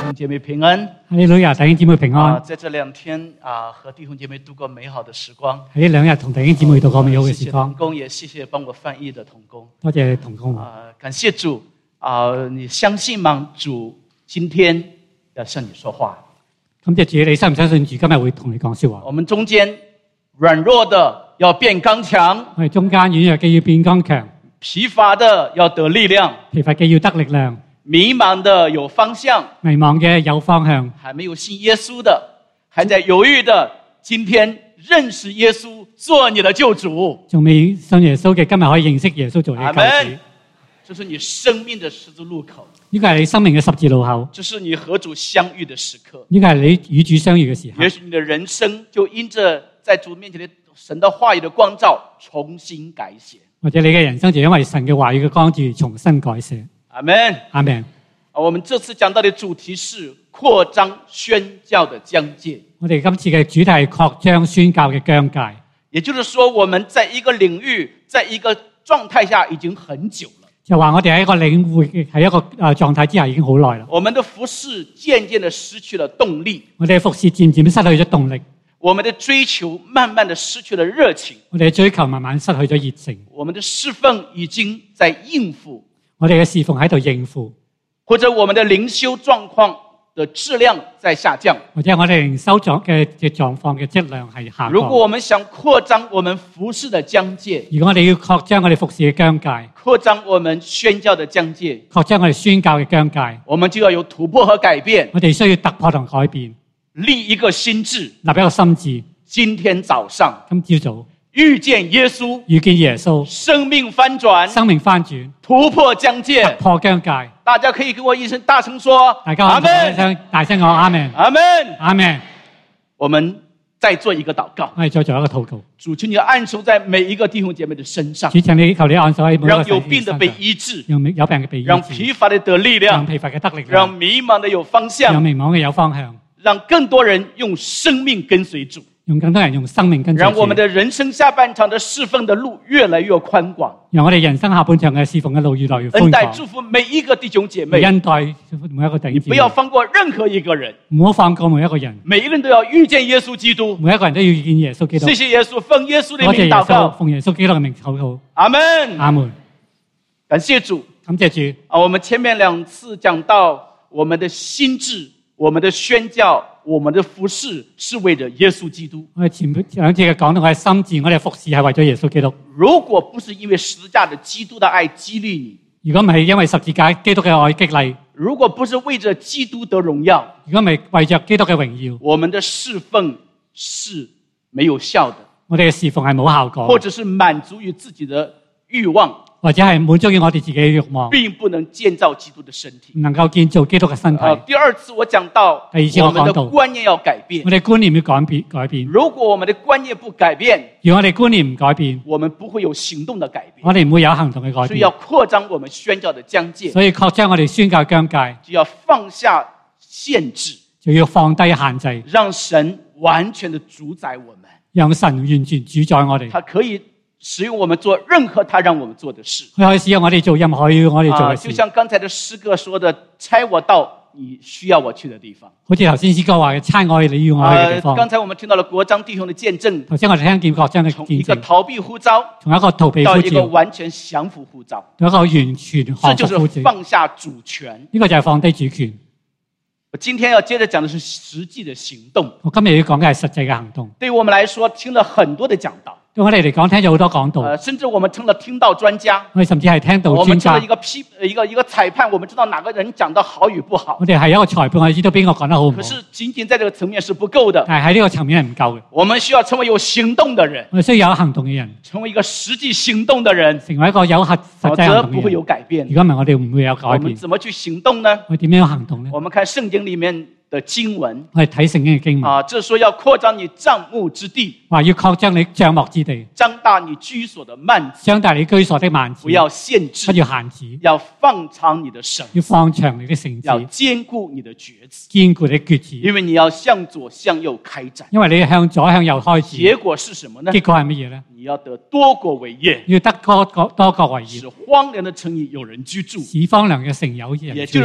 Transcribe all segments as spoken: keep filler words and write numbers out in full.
兄姐妹平安， 哈利路亞，弟兄姊妹平安。 啊，在這兩天啊，和弟兄姐妹度過美好的時光。 喺呢兩日同弟兄姊妹度過美好嘅時光。 謝謝同工，也謝謝幫我翻譯的同工。 多謝同工。 啊，感謝主啊！你相信嗎？主今天要向你說話。 感謝主，你相唔相信主今日會同你講說話？ 我們中間軟弱的要變剛強， 我哋中間軟弱嘅要變剛強， 疲乏的要得力量， 疲乏嘅要得力量， 迷茫的有方向， 迷茫嘅有方向， 還沒有信耶穌的，還在猶豫的，今天認識耶穌做你的救主。 仲未信耶穌嘅，今日可以認識耶穌做你嘅救主。 這是你生命的十字路口， 呢個係你生命嘅十字路口， 這是你和主相遇的時刻， 呢個係你與主相遇嘅時刻。 也許你的人生就因着在主面前的神的話語的光照重新改寫， 或者你嘅人生就因為神嘅話語嘅光照重新改寫。 阿們， 阿們。 我們這次講到的主題是擴張宣教的疆界。 我哋今次嘅主題係擴張宣教嘅疆界， 也就是說我們在一個領域，在一個狀態下已經很久了。 就話我哋喺一個領域，喺一個誒狀態之下已經好耐啦。 我們的服事漸漸地失去了動力， 我哋嘅服事漸漸失去咗動力。 我們的追求慢慢地失去了熱情， 我哋嘅追求慢慢失去咗熱情。 我們的侍奉已經在應付， 我哋嘅侍奉喺度應付， 或者我們的靈修狀況的質量在下降， 或者我哋靈修狀嘅嘅狀況嘅質量係下降。 如果我們想擴張我們服事的疆界， 如果我哋要擴張我哋服事嘅疆界， 擴張我們宣教的疆界， 擴張我哋宣教嘅疆界， 我們就要有突破和改變。 我哋需要突破同改變， 立一個心志， 立一個心志。 今天早上， 今朝早遇見耶穌， 遇見耶穌， 生命翻轉， 生命翻轉， 突破疆界， 突破疆界。 大家可以跟我一聲大聲說， 大家阿們，大聲講阿們， 阿們， 阿們。我們再做一個禱告， 我哋再做一個禱告。 主，求你按手在每一個弟兄姐妹的身上， 主，求你求你按手喺每一個讓有病的被醫治， 讓有病嘅被醫治， 讓疲乏的得力量， 讓疲乏嘅得力量， 讓迷茫的有方向， 讓迷茫嘅有方向， 讓更多人用生命跟隨主， 用更多人用生命跟隨主， 讓我們的人生下半場的侍奉的路越來越寬廣， 讓我哋人生下半場嘅侍奉嘅路越來越寬廣。 恩待祝福每一個弟兄姐妹， 恩待祝福每一個弟兄姐妹， 你不要放過任何一個人， 唔好放過每一個人， 每一個人都要遇見耶穌基督， 每一個人都要遇見耶穌基督。 謝謝耶穌，奉耶穌的名禱告， 奉耶穌基督嘅名禱告。 阿們， 阿們。 感謝主， 感謝主。 啊，我們前面兩次講到我們的心志，我們的宣教，我們的服事是為了耶穌基督。 我哋前兩次嘅講到我哋心志，我哋服事係為咗耶穌基督。 如果不是因為十字架的基督的愛激勵你， 如果唔係因為十字架基督嘅愛激勵， 如果不是為着基督得榮耀， 如果唔係為着基督嘅榮耀， 我們的侍奉是沒有效的。 我哋嘅侍奉係冇效果， 或者是滿足於自己的慾望， 或者係滿足於我哋自己嘅慾望， 並不能建造基督的身體， 唔能夠建造基督嘅身體。 啊，第二次我講到， 第二次我講到， 我們的觀念要改變， 我哋觀念要改變改變。 如果我們的觀念不改變， 如果我哋觀念唔改變， 我們不會有行動的改變。 我哋唔會有行動嘅改變。 所以要擴張我們宣教的疆界， 所以擴張我哋宣教疆界， 就要放下限制， 就要放低限制， 讓神完全的主宰我們， 讓神完全主宰我哋。 他可以使用我們做任何他讓我們做的事， 佢可以使用我哋做任何要我哋做嘅事。 啊，就像剛才的詩歌說的，差我到你需要我去的地方。好似頭先詩歌話嘅，差我你要我去嘅地方。剛才我們聽到了國章弟兄的見證，頭先我哋聽見國章嘅見證，從一個逃避呼召，從一個逃避呼召到一個完全降服呼召，到一個完全降服呼召。這就是放下主權，呢個就係放低主權。我今天要接着講的是實際的行動。我今日要講嘅係實際嘅行動。對我們來說，聽了很多的講道。對我哋嚟講，聽咗好多講道。呃，甚至我們成了聽道專家。我哋甚至係聽道專家。我們成了一個批一個一個裁判，我們知道哪個人講得好與不好。我哋係一個裁判，我哋知道邊個講得好唔好。可是僅僅在這個層面是不夠的。但係喺呢個層面係唔夠嘅。我們需要成為有行動的人。我哋需要有行動嘅人，成為一個實際行動的人，成為一個有實實際行動嘅人。否則不會有改變。如果唔係，我哋唔會有改變。我們怎麼去行動呢？我哋點樣行動呢？我們看聖經裡面的經文，我哋睇聖經嘅經文啊，這說要擴張你帳幕之地，話要擴張你帳幕之地，張大你居所的幔子，張大你居所的幔子，不要限制，不要限制，要放長你的繩，要放長你的繩子，要堅固你的橛子，堅固你的橛子，因為你要向左向右開展，因為你要向左向右開展，結果是什麼呢？結果係乜嘢呢？你要得多國為業，要得多國多國為業，使荒涼的城邑有人居住，使荒涼嘅城有人居住。也就是說，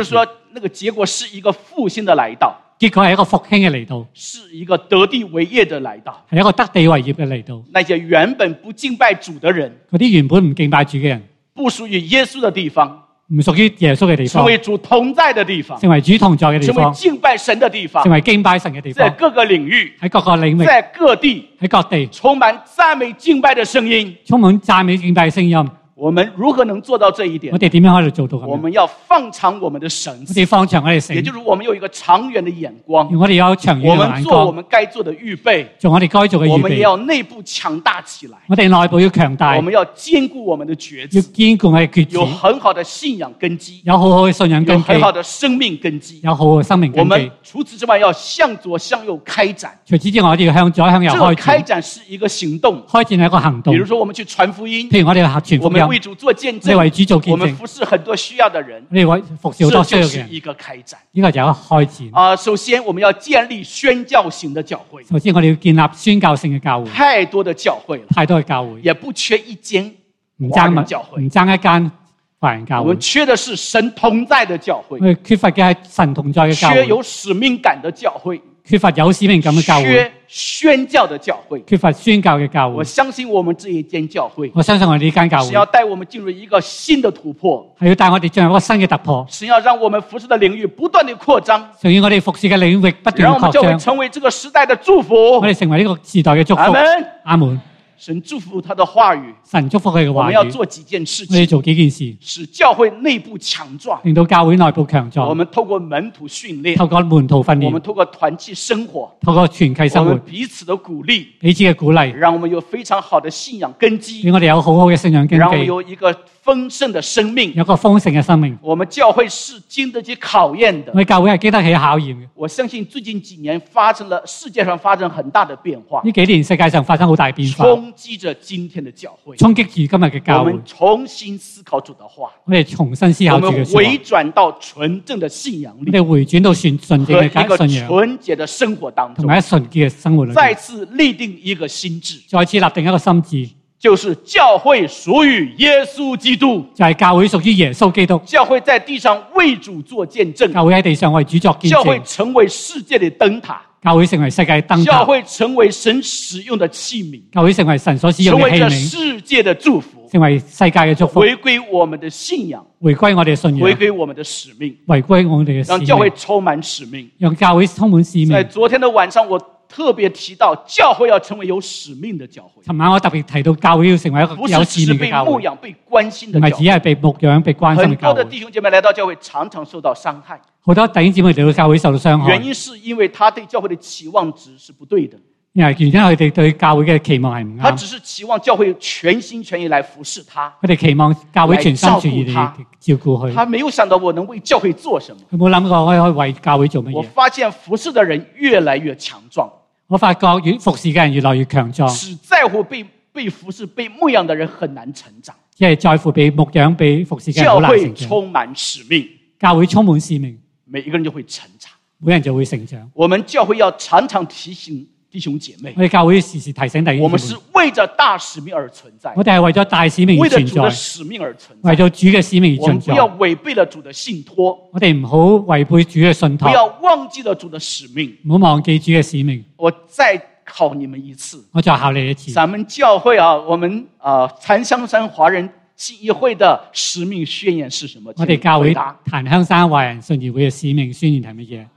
那个结果是一個復興的來到， 結果係一個復興嘅嚟到， 是一個得地為業的來到， 係一個得地為業嘅嚟到。 那些原本不敬拜主的人， 嗰啲原本唔敬拜主嘅人， 不屬於耶穌的地方， 唔屬於耶穌嘅地方， 成為主同在的地方， 成為主同在嘅地方， 成為敬拜神的地方， 成為敬拜神嘅地方， 在各個領域， 喺各個領域， 在各地， 喺各地， 充滿讚美敬拜的聲音， 充滿讚美敬拜嘅聲音。 我們如何能做到這一點？ 我哋點樣可以做到咁？ 我們要放長我們的繩子， 我哋放長我哋繩，也就是我們有一個長遠的眼光。 我哋有長遠嘅眼光。 我們做我們該做的預備， 做我哋該做嘅預備。 我們也要內部強大起來。 我哋內部要強大。 我們要堅固我們的決志， 要堅固我哋決志。 有很好的信仰根基， 有好好嘅信仰根基。 有很好的生命根基， 有好好嘅生命根基。 我們除此之外要向左向右開展。 除此之外，我哋要向左向右開展。 這個開展是一個行動， 開展係一個行動。 比如說，我們去傳福音， 譬如我哋傳福音， 我們為主做見證。 為主做見證， 我們服侍很多需要的人， 我哋服侍好多需要嘅人， 這就是一個開展。 呢個就係一個開展。 啊，首先我們要建立宣教型的教會。 首先我哋要建立宣教性嘅教會。 太多的教會了， 太多嘅教會， 也不缺一間華人教會， 唔爭一間華人教會。 我們缺的是神同在的教會， 我哋缺乏嘅係神同在嘅教會， 缺有使命感的教會。 缺乏有使命感嘅教會， 缺宣教的教會， 缺乏宣教嘅教會。 我相信我們這一間教會， 我相信我哋呢間教會是要帶我們進入一個新的突破， 係要帶我哋進入一個新嘅突破， 是要讓我們服侍的領域不斷地擴張， 所以我哋服侍嘅領域不斷擴張， 讓我們教會成為這個時代的祝福， 我哋成為呢個時代嘅祝福。 阿門， 阿門。 神祝福他的話語， 神祝福佢嘅話語。 我們要做幾件事情， 我哋做幾件事， 使教會內部強壯， 令到教會內部強壯。 我們透過門徒訓練， 透過門徒訓練， 我們透過團契生活， 透過團契生活， 我們彼此的鼓勵， 彼此嘅鼓勵， 讓我們有非常好的信仰根基， 俾我哋有好好嘅信仰根基， 讓我們有一個豐盛的生命， 有個豐盛嘅生命。 我們教會是經得起考驗的， 我哋教會係經得起考驗嘅。 我相信最近幾年發生了世界上發生很大的變化， 呢幾年世界上發生好大變化， 衝擊着今天的教會， 衝擊住今日嘅教會。 我們重新思考主的話， 我哋重新思考主嘅話， 我們回轉到純正的信仰裏， 我哋回轉到純純正嘅信仰， 和一個純潔的生活當中， 同埋喺純潔嘅生活裏， 再次立定一個心志， 再次立定一個心志。 就是教會屬於耶穌基督， 就係教會屬於耶穌基督。 教會在地上為主做見證， 教會喺地上為主作見證。 教會成為世界的燈塔， 教會成為世界燈塔。 教會成為神使用的器皿， 教會成為神所使用嘅器皿， 成為世界的祝福， 成為世界嘅祝福。 回歸我們的信仰， 回歸我哋嘅信仰， 回歸我們的使命， 回歸我哋嘅使命， 讓教會充滿使命， 讓教會充滿使命。 在昨天的晚上我特別提到教會要成為有使命的教會。 尋晚我特別提到教會要成為一個有使命嘅教會， 不是只是被牧養、被關心的教會， 唔係只係被牧養、被關心嘅教會。 很多的弟兄姐妹來到教會，常常受到傷害。 好多弟兄姊妹嚟到教會受到傷害， 原因是因為他對教會的期望值是不對的。 因為原因佢哋對教會嘅期望係唔啱。 他只是期望教會全心全意來服侍他， 佢哋期望教會全心全意地照顧佢。 他沒有想到我能為教會做什麼， 佢冇諗過我可以為教會做乜嘢。 我發現服侍的人越來越強壯。 我發覺越服侍嘅人越來越強壯， 只在乎被被服侍、被牧養的人很難成長。 因為在乎被牧養、被服侍嘅人好難成長。 教會充滿使命， 教會充滿使命， 每一個人就會成長， 每人就會成長。 我們教會要常常提醒弟兄姐妹， 我哋教會時時提醒弟兄姐妹， 我們是為着大使命而存在。 我哋係為咗大使命而存在， 為咗主的使命而存在， 為咗主嘅使命而存在。 我們不要違背了主的信託， 我哋唔好違背主嘅信託， 不要忘記了主的使命， 唔好忘記主嘅使命。 我再考你們一次， 我再考你一次。 咱們教會啊，我們啊檀香山華人信義會的使命宣言是什麼？ 我哋教會檀香山華人信義會嘅使命宣言係乜嘢？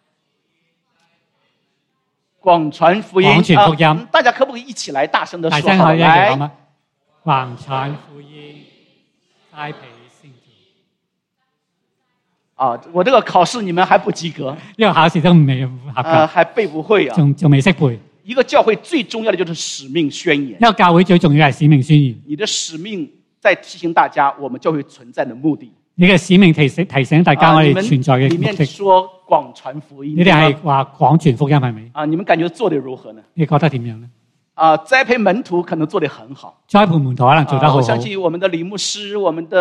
廣傳福音， 廣傳福音、 啊。大家可不可以一起來大聲地說？ 大聲可以一齊講嗎？廣傳福音，栽培信徒。 啊，我這個考試你們還不及格， 呢個考試都未合格， 啊，還背不會啊， 仲仲未識背。 一個教會最重要的就是使命宣言。 一個教會最重要係使命宣言。 你的使命在提醒大家，我們教會存在的目的。 你嘅使命提醒提醒大家我哋存在嘅目的。 裏面說廣傳福音， 你哋係話廣傳福音係咪？ 啊，你們感覺做得如何呢？ 你覺得點樣呢？ 啊，栽培門徒可能做得很好， 栽培門徒可能做得好好。 啊，我相信我們的李牧師、我們的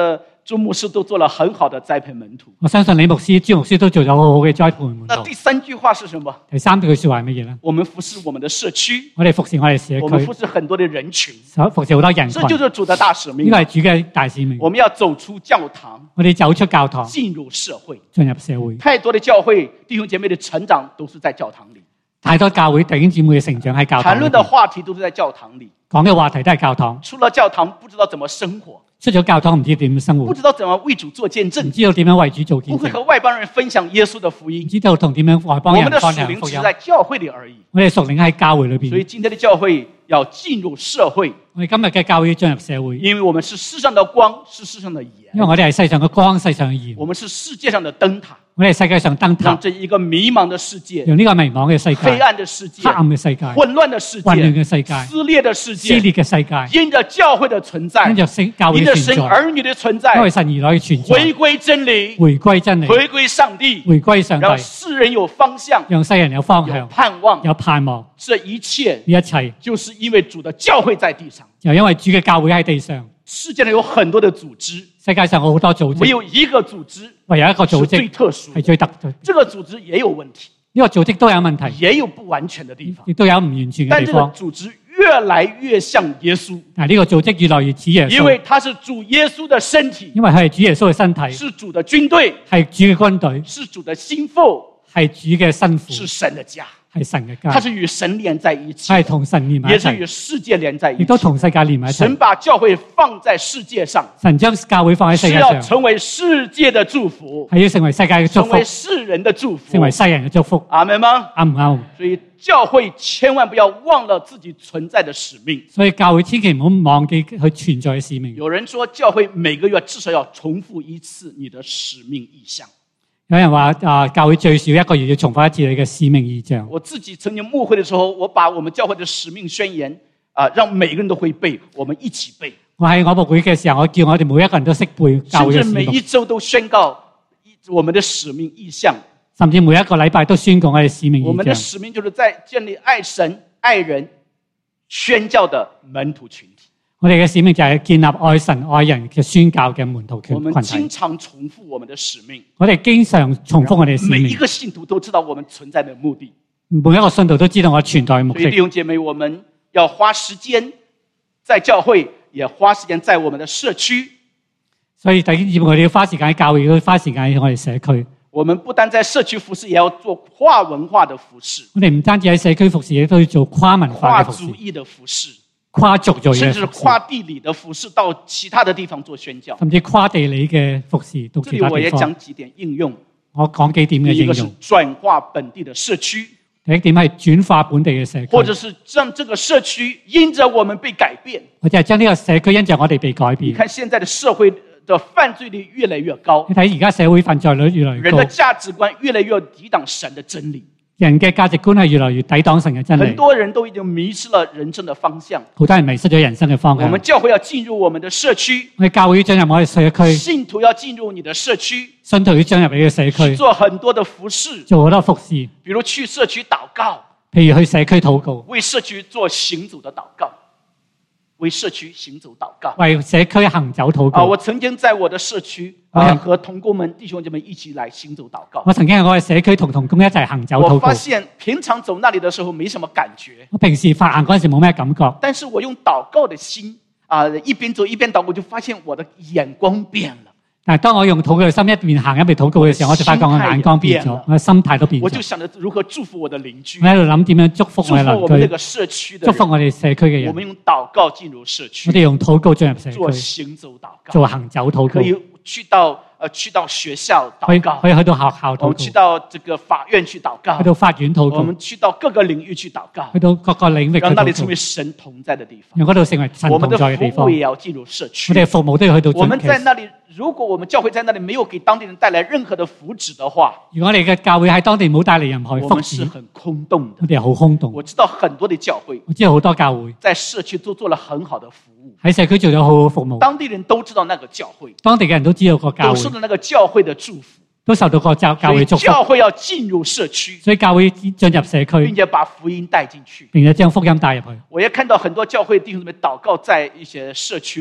朱牧師都做了很好的栽培門徒。 我相信李牧師、朱牧師都做咗好好嘅栽培門徒。 那第三句話是什麼？ 第三句說話係乜嘢呢？ 我們服侍我們的社區， 我哋服侍我哋社區， 我們服侍很多的人群， 服侍好多人群。 這就是主的大使命。 呢個係主嘅大使命。 我們要走出教堂， 我哋走出教堂， 進入社會， 進入社會。 太多的教會弟兄姐妹的成長都是在教堂裡， 太多教會弟兄姊妹嘅成長喺教堂裡， 談論的話題都是在教堂裡， 講嘅話題都係教堂。 出了教堂不知道怎麼生活， 出咗教堂唔知點生活， 不知道怎麼為主做見證， 唔知道點樣為主做見證， 不會和外邦人分享耶穌的福音， 唔知道同點樣外邦人分享福音。 我們的屬靈只是在教會裡而已， 我哋屬靈喺教會裏邊。所以今天的教會要進入社會， 我哋今日嘅教會要進入社會， 因為我們是世上的光，是世上的鹽。 因為我哋係世上嘅光，世上嘅鹽。 我們是世界上的燈塔， 我哋係世界上燈塔， 讓這一個迷茫的世界， 讓呢個迷茫嘅世界， 黑暗的世界， 黑暗嘅世界， 混亂的世界， 混亂嘅世界， 撕裂的世界， 撕裂嘅世界， 因着教會的存在， 因着教會因着神兒女的存在， 因為神兒女嘅存在， 回歸真理， 回歸真理， 回歸上帝， 回歸上帝， 讓世人有方向， 讓世人有方向， 有盼望， 有盼望。 這一切， 呢一切， 就是因為主的教會在地上， 又因為主嘅教會喺地上。 世界上有很多的組織， 世界上有好多組織， 沒有一個組織， 唯有一個組織最特殊， 係最特殊。 這個組織也有問題， 呢個組織都有問題， 也有不完全的地方， 亦都有唔完全嘅地方。 但這個組織越來越像耶穌。 嗱，呢個組織越來越似耶穌， 因為它是主耶穌的身體， 因為佢係主耶穌嘅身體， 是主的軍隊， 係主嘅軍隊， 是主的心腹， 係主嘅新婦， 是神的家。 係神嘅家， 它是與神連在一起， 係同神連埋一齊， 也是與世界連在一起， 亦都同世界連埋一齊。 神把教會放在世界上， 神將教會放喺世界上， 是要成為世界的祝福， 係要成為世界嘅祝福， 成為世人的祝福， 成為世人嘅祝福。 阿們嗎？ 啱唔啱？ 所以教會千萬不要忘了自己存在的使命。 所以教會千祈唔好忘記佢存在嘅使命。 有人說教會每個月至少要重複一次你的使命意向。 有人話啊，教會最少一個月要重複一次你嘅使命意象。 我自己曾經牧會的時候，我把我們教會的使命宣言啊，讓每個人都會背，我們一起背。 我喺我牧會嘅時候，我叫我哋每一個人都識背教會嘅使命， 甚至每一周都宣告我們的使命意向， 甚至每一個禮拜都宣告我哋使命意象。 我們的使命就是在建立愛神、愛人、宣教的門徒群體。 我哋嘅使命就係建立愛神愛人嘅宣教嘅門徒群體。 我們經常重複我們的使命。 我哋經常重複我哋嘅使命。 每一個信徒都知道我們存在的目的。 每一個信徒都知道我存在嘅目的。 所以弟兄姐妹，我們要花時間在教會，也花時間在我們的社區。 所以弟兄姊妹，我哋要花時間喺教會，要花時間喺我哋社區。 我們不單在社區服事，也要做跨文化的服事。 我哋唔單止喺社區服事，亦都要做跨文化嘅服事。 跨族裔的服事。 跨族裔嘅服事， 甚至跨地理的服事，到其他的地方做宣教， 甚至跨地理嘅服事到其他地方。 這裡我也講幾點應用。 我講幾點嘅應用。 第一個是轉化本地的社區。 第一點係轉化本地嘅社區， 或者是讓這個社區因着我們被改變。 或者係將呢個社區因着我哋被改變。 你看現在的社會的犯罪率越來越高。 你睇而家社會犯罪率越來越高。 人的價值觀越來越抵擋神的真理。 人嘅價值觀係越來越抵擋神嘅真理。 很多人都已經迷失了人生的方向。 好多人迷失咗人生嘅方向。 我們教會要進入我們的社區。 我哋教會要進入我哋社區。 信徒要進入你的社區。 信徒要進入你嘅社區。 做很多的服事。 做好多服事。 比如去社區禱告。 譬如去社區禱告。 為社區做行走的禱告。為社區行走禱告。 為社區行走禱告。 啊，我曾經在我的社區啊，和同工們、弟兄姐妹一起來行走禱告。 我曾經喺我嘅社區同同工一齊行走禱告。 我發現平常走那裡的時候沒什麼感覺。 我平時發行嗰陣時冇咩感覺。 但是我用禱告的心啊，一邊走一邊禱告，我就發現我的眼光變了。 但係當我用禱告嘅心一邊行一邊禱告嘅時候，我就發覺我眼光變咗，我嘅心態都變咗。 我就想着如何祝福我的鄰居。 我喺度諗點樣祝福我嘅鄰居。 祝福我們這個社區的人。 祝福我哋社區嘅人。 我們用禱告進入社區。 我哋用禱告進入社區。 做行走禱告。 做行走禱告。 可以去到呃去到學校禱告。 可以去到學校禱告。 我們去到這個法院去禱告。 去到法院禱告。 我們去到各個領域去禱告。 去到各個領域去禱告。 讓那裡成為神同在的地方。 讓嗰度成為神同在嘅地方。 我們的服務也要進入社區。 我哋嘅服務都要去到。 我們在那裡。如果我們教會在那裡沒有給當地人帶來任何的福祉的話， 如果我哋嘅教會喺當地冇帶嚟任何福祉， 我們是很空洞的。 我哋係好空洞。 我知道很多的教會， 我知道好多教會在社區都做了很好的服務， 喺社區做咗好好服務。 當地人都知道那個教會， 當地嘅人都知道個教會， 都受到那個教會的祝福， 都受到個教教會祝福。 教會要進入社區， 所以教會進入社區， 並且把福音帶進去， 並且將福音帶入去。 我也看到很多教會弟兄姊妹禱告在一些社區裡。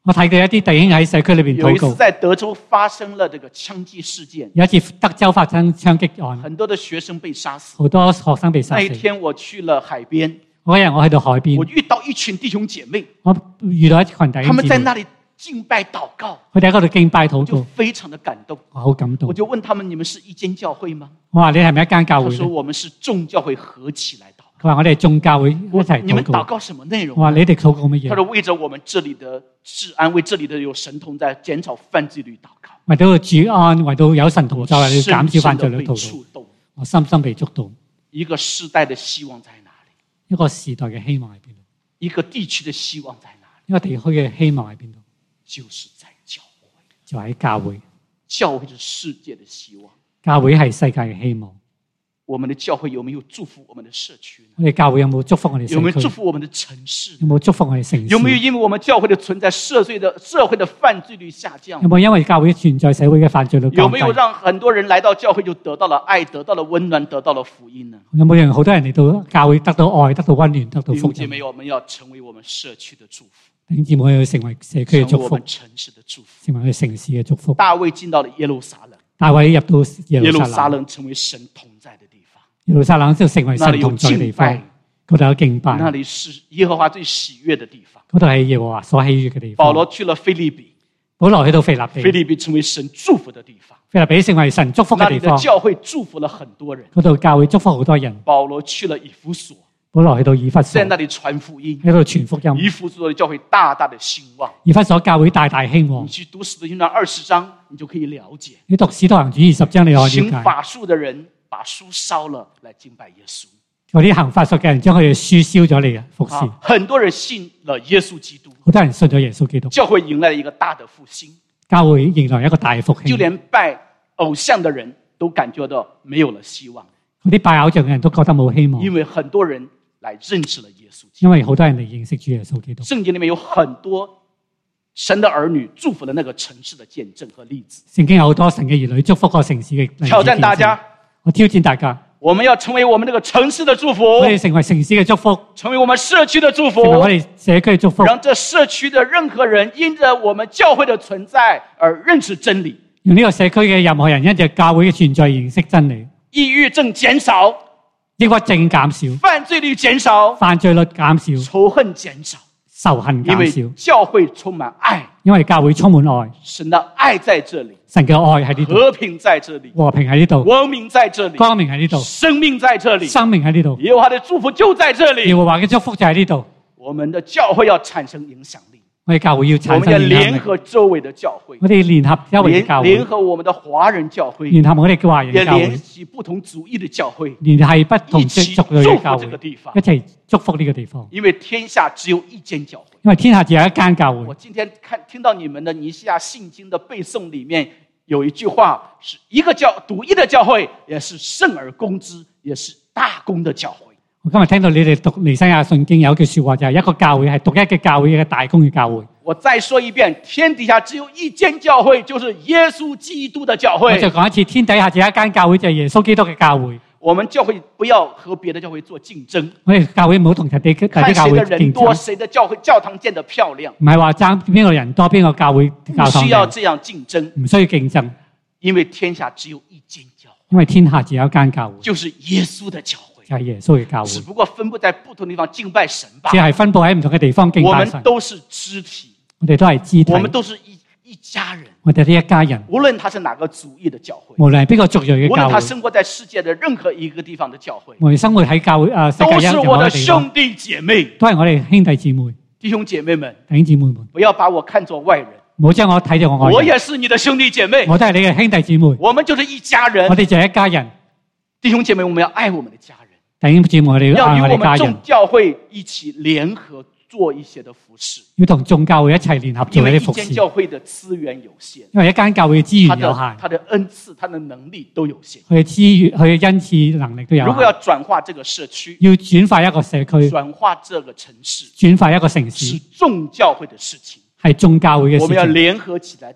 我睇到一啲弟兄喺社區裏邊禱告。 有一次在德州發生了這個槍擊事件。 有一次德州發生槍擊案， 很多的學生被殺死。 好多學生被殺死。 那一天我去了海邊。 嗰日我喺度海邊， 我遇到一群弟兄姐妹。 我遇到一群弟兄姐妹。 他們在那裡敬拜禱告。 佢哋喺嗰度敬拜禱告。 就非常的感動。 我好感動。 我就問他們：你們是一間教會嗎？ 我話你係咪一間教會？ 他說：我們是眾教會合起來禱告。 佢話我哋眾教會一齊禱告。 你們禱告什麼內容？ 我話你哋禱告乜嘢？ 他說：為着我們這裡的治安，為這裡的有神同在，減少犯罪率禱告。 為到治安，為到有神同在，要減少犯罪率禱告。我深深被觸動。 一個世代的希望在哪裡？ 一個時代嘅希望喺邊度？ 一個地區的希望在哪裡？ 一個地區嘅希望喺邊度？ 就是在教會， 就喺教會。 教會是世界的希望， 教會係世界嘅希望。 我們的教會有沒有祝福我們的社區呢？ 我哋教會有冇祝福我哋社區？ 有沒有祝福我們的城市？ 有冇祝福我哋城市？ 有沒有因為我們教會的存在，社會的社會的犯罪率下降？ 有冇因為教會存在，社會嘅犯罪率降低？ 有沒有讓很多人來到教會就得到了愛，得到了溫暖，得到了福音呢？ 有冇讓好多人嚟到教會得到愛，得到溫暖，得到福音？ 弟兄姐妹，我們要成為我們社區的祝福。 弟兄姊妹要成為社區嘅祝福， 成為我們城市的祝福， 成為我哋城市嘅祝福。 大衛進到了耶路撒冷， 大衛入到耶路撒冷， 耶路撒冷成為神同在的地方。 耶路撒冷就成為神同在嘅地方，嗰度有敬拜， 那裡是耶和華最喜悅的地方， 嗰度係耶和華所喜悅嘅地方。 保羅去了腓立比， 保羅去到腓立比， 腓立比成為神祝福的地方， 腓立比成為神祝福嘅地方。 那裡的教會祝福了很多人， 嗰度教會祝福好多人。 保羅去了以弗所， 保羅去到以弗所， 在那裡傳福音， 喺度傳福音。 以弗所的教會大大的興旺， 以弗所教會大大興旺。 你去讀使徒行傳二十章，你就可以了解。 你讀使徒行傳二十章，你可以了解。 行法術的人把書燒了，來敬拜耶穌。 嗰啲行法術嘅人將佢哋書燒咗嚟服侍。 啊，很多人信了耶穌基督， 好多人信咗耶穌基督， 教會迎來了一個大的復興。 教會迎來一個大復興， 就連拜偶像的人都感覺到沒有了希望。 嗰啲拜偶像嘅人都覺得冇希望， 因為很多人來認識了耶穌基督。 因為好多人嚟認識主耶穌基督。 聖經裡面有很多神的兒女祝福了那個城市的見證和例子。 聖經有好多神嘅兒女祝福個城市嘅例子。 挑戰大家， 我挑戰大家， 我們要成為我們這個城市的祝福， 我哋成為城市嘅祝福， 成為我們社區的祝福， 成為我哋社區嘅祝福， 讓這社區的任何人因着我們教會的存在而認識真理。 讓呢個社區嘅任何人因着教會嘅存在認識真理。 抑鬱症減少， 抑鬱症減少， 犯罪率減少， 犯罪率減少， 仇恨減少， 仇恨減少。 因為教會充滿愛， 因為教會充滿愛， 神的愛在這裡， 神嘅愛喺呢度， 和平在這裡， 和平喺呢度， 光明在這裡， 光明喺呢度， 生命在這裡， 生命喺呢度， 耶和華的祝福就在這裡， 耶和華嘅祝福就喺呢度。 我們的教會要產生影響力， 我哋教會要產生影響力， 我們要聯合周圍的教會， 我哋聯合周圍嘅教會， 聯合我們的華人教會， 聯合我哋嘅華人教會， 也聯繫不同族裔的教會， 聯繫不同族裔嘅教會，一齊祝福呢個地方。 因為天下只有一間教會， 因為天下只有一間教會。 我今天看聽到你們的尼西亞信經的背誦裡面有一句話，是一個教獨一的教會，也是聖而公之，也是大公的教會。 我今日聽到你哋讀尼西亞信經有一句說話，就係一個教會係獨一嘅教會，一個大公嘅教會。 我再說一遍，天底下只有一間教會，就是耶穌基督的教會。 我就講一次，天底下只有一間教會，就係耶穌基督嘅教會。 我們教會不要和別的教會做競爭， 我哋教會唔好同其他教會競爭。 看誰的人多，誰的教會教堂建得漂亮。 唔係話爭邊個人多，邊個教會教堂。 不需要這樣競爭， 唔需要競爭， 因為天下只有一間教會， 因為天下只有一間教會， 就是耶穌的教會。 就係耶穌嘅教會， 只不過分佈在不同地方敬拜神吧。 只係分佈喺唔同嘅地方敬拜神。 我們都是肢體， 我哋都係肢體， 我們都是一一家人。 我哋係一家人， 無論他是哪個族裔的教會， 無論係邊個族裔嘅教會， 無論他生活在世界的任何一個地方的教會， 我哋生活喺教會啊，世界任何地方， 都是我的兄弟姐妹， 都係我哋兄弟姊妹。 弟兄姐妹們， 弟兄姊妹們， 不要把我看作外人， 唔好將我睇作我外人。 我也是你的兄弟姐妹， 我都係你嘅兄弟姊妹。 我們就是一家人， 我哋就係一家人。 弟兄姐妹，我們要愛我們的家人。 弟兄姊妹，我哋要愛我哋家人。 要與我們眾教會一起聯合做一些的服事， 要同眾教會一齊聯合做一啲服事。 因為一間教會的資源有限， 因為一間教會嘅資源有限， 他的恩賜、他的能力都有限。 佢嘅資源、佢嘅恩賜能力都有限。 如果要轉化這個社區， 要轉化一個社區， 轉化這個城市， 轉化一個城市， 是眾教會的事情， 係眾教會嘅事情。 我們要聯合起來禱告，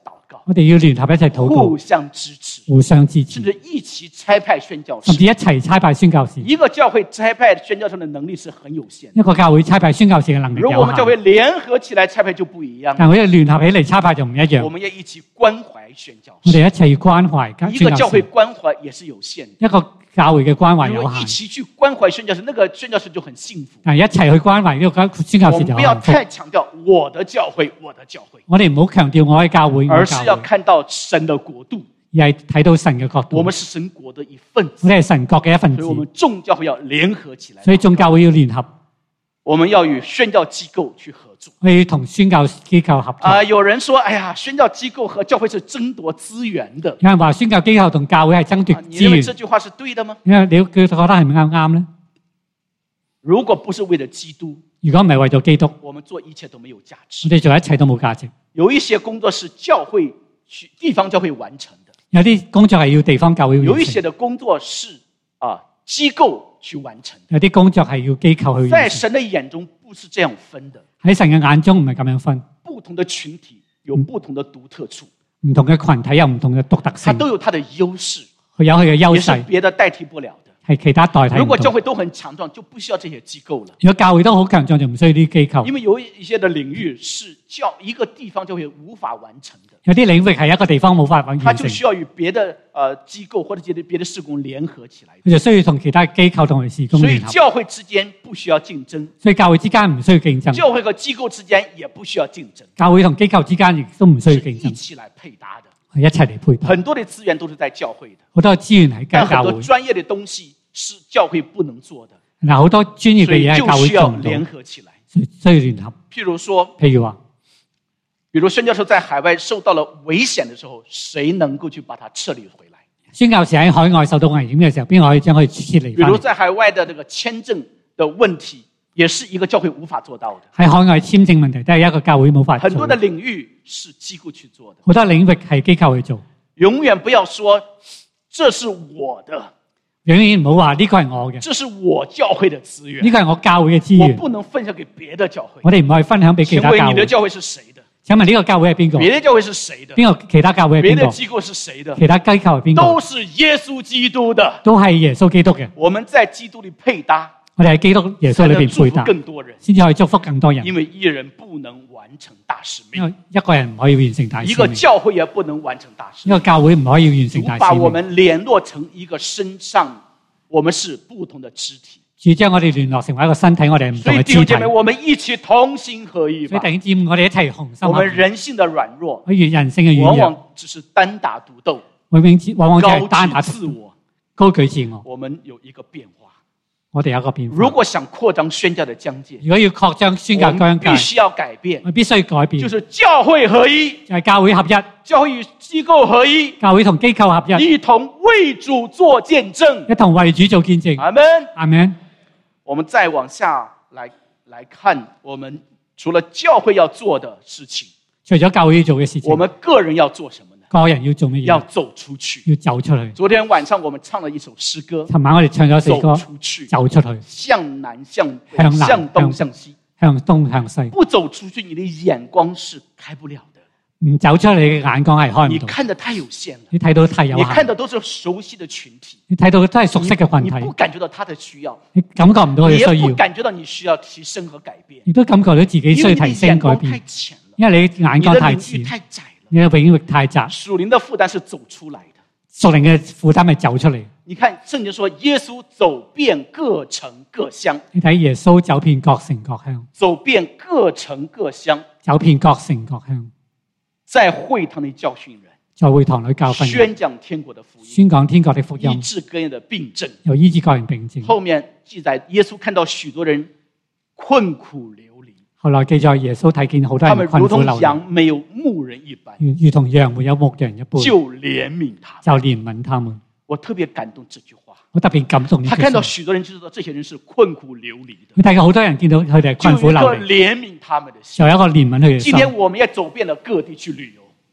我哋要聯合一齊禱告， 互相支持， 互相支持， 甚至一起差派宣教士， 甚至一齊差派宣教士。 一個教會差派宣教士的能力是很有限的， 一個教會差派宣教士嘅能力有限。 如果我們教會聯合起來差派就不一樣， 但我哋聯合起嚟差派就唔一樣。 我們要一起關懷宣教士， 我哋一齊關懷。 一個教會關懷也是有限的， 一個教會嘅關懷有限。 如果一起去關懷宣教士，那個宣教士就很幸福。 但一齊去關懷呢個宣教士就幸福。 我們不要太強調我的教會，我的教會。 我哋唔好強調我嘅教會， 而是要看到神的國度， 而係睇到神嘅國度。 我們是神國的一份子， 我哋係神國嘅一份子。 所以我們眾教會要聯合起來。 所以眾教會要聯合， 我們要與宣教機構去合作。 我要同宣教機構合作。 啊、呃，有人說，哎呀，宣教機構和教會是爭奪資源的。 有人話宣教機構同教會係爭奪資源。 你認為這句話是對的嗎？ 因為你覺得係咪啱啱咧？ 如果不是為了基督， 如果唔係為咗基督， 我們做一切都沒有價值。 我哋做一切都冇價值。 有一些工作是教會去地方教會完成的， 有啲工作係要地方教會完成。 有一些的工作是啊機構去完成的， 有啲工作係要機構去完成。 在神的眼中不是這樣分的， 喺神嘅眼中唔係咁樣分。 不同的群體有不同的獨特處， 唔同嘅群體有唔同嘅獨特性， 它都有它的優勢， 佢有佢嘅優勢， 也是別的代替不了的。 係其他代替。 如果教會都很強壯，就不需要這些機構了。 如果教會都好強壯，就唔需要啲機構。 因為有一些的領域是教一個地方教會無法完成的。 有啲領域係一個地方冇法完成， 它就需要與別的呃機構或者別的別的事工聯合起來。 佢就需要同其他機構同埋事工聯合。 所以教會之間不需要競爭。 所以教會之間唔需要競爭。 教會和機構之間也不需要競爭。 教會同機構之間亦都唔需要競爭。 一起來配搭的， 係一齊嚟配搭。 很多的資源都是在教會的， 好多資源喺教會。 但很多專業的東西是教會不能做的。 嗱，好多專業嘅嘢係教會做唔到， 所以就需要聯合起來， 需要聯合。 譬如說， 譬如話， 比如宣教士在海外受到了危險的時候，誰能夠去把它撤離回來？ 宣教士喺海外受到危險嘅時候，邊個可以將佢撤離？ 比如在海外的這個簽證的問題，也是一個教會無法做到的。 喺海外簽證問題都係一個教會冇法做。 很多的領域是機構去做的， 好多領域係機構去做。 永遠不要說這是我的， 永遠唔好話呢個係我嘅， 這是我教會的資源， 呢個係我教會嘅資源， 我不能分享給別的教會。 我哋唔可以分享俾其他教會。 請問你的教會是誰的？ 請問呢個教會係邊個？ 別的教會是誰的？ 邊個？其他教會係邊個？ 別的機構是誰的？ 其他機構係邊個？ 都是耶穌基督的， 都係耶穌基督嘅。 我們在基督裏配搭， 我哋喺基督耶穌裏邊配搭， 更多人， 先至可以祝福更多人。 因為一人不能完成大使命， 因為一個人唔可以完成大使命， 一個教會也不能完成大使命， 一個教會唔可以完成大使命。 主把我們聯絡成一個身上，我們是不同的肢體。 主將我哋聯絡成為一個身體，我哋係唔同嘅肢體。所以弟兄姐妹， 我們一起同心合意吧。 所以弟兄姊妹，我哋一齊同心合意。 我們人性的軟弱， 我哋人性嘅軟弱， 往往只是單打獨鬥， 往往往往只係單打自我， 高舉自我。 我們有一個變化， 我哋有一個變化。 如果想擴張宣教的疆界， 如果要擴張宣教疆界， 必須要改變， 我必須改變， 就是教會合一， 就係教會合一， 教會與機構合一， 教會同機構合一， 一同為主做見證， 一同為主做見證。 阿們， 阿們。 我們再往下來來看，我們除了教會要做的事情， 除咗教會要做嘅事情， 我們個人要做什麼呢？ 個人要做乜嘢？ 要走出去， 要走出去。 昨天晚上我們唱了一首詩歌， 尋晚我哋唱咗首歌， 走出去， 走出去， 向南向北， 向南向東向西， 向東向西。 不走出去，你的眼光是開不了的。 唔走出你嘅眼光係開唔到。 你看得太有限了， 你睇到太有限。 你看到都是熟悉的群體， 你睇到都係熟悉嘅群體。 你不感覺到他的需要， 你感覺唔到佢嘅需要， 你也不感覺到你需要提升和改變， 亦都感覺到自己需要提升改變。因為你眼光太淺， 你的領域太窄了， 你嘅領域太窄。 屬靈的負擔是走出來的， 屬靈嘅負擔係走出嚟。 你看聖經說耶穌走遍各城各鄉， 你睇耶穌走遍各城各鄉， 走遍各城各鄉， 走遍各城各鄉， 在會堂裏教訓人， 在會堂裏教訓人， 宣講天國的福音， 宣講天國的福音， 醫治各人的病症， 又醫治各人病症。 後面記載耶穌看到許多人困苦流離， 後來記載耶穌睇見好多人困苦流離， 他們如同羊沒有牧人一般， 如如同羊沒有牧人一般， 就憐憫他， 就憐憫他們。 我特別感動這句話， 我特別感動。 他看到許多人就知道這些人是困苦流離的。 你睇見好多人見到佢哋係困苦流離， 就有一個憐憫他們的心， 就有一個憐憫佢哋嘅心。 今天我們也走遍了各地去旅遊。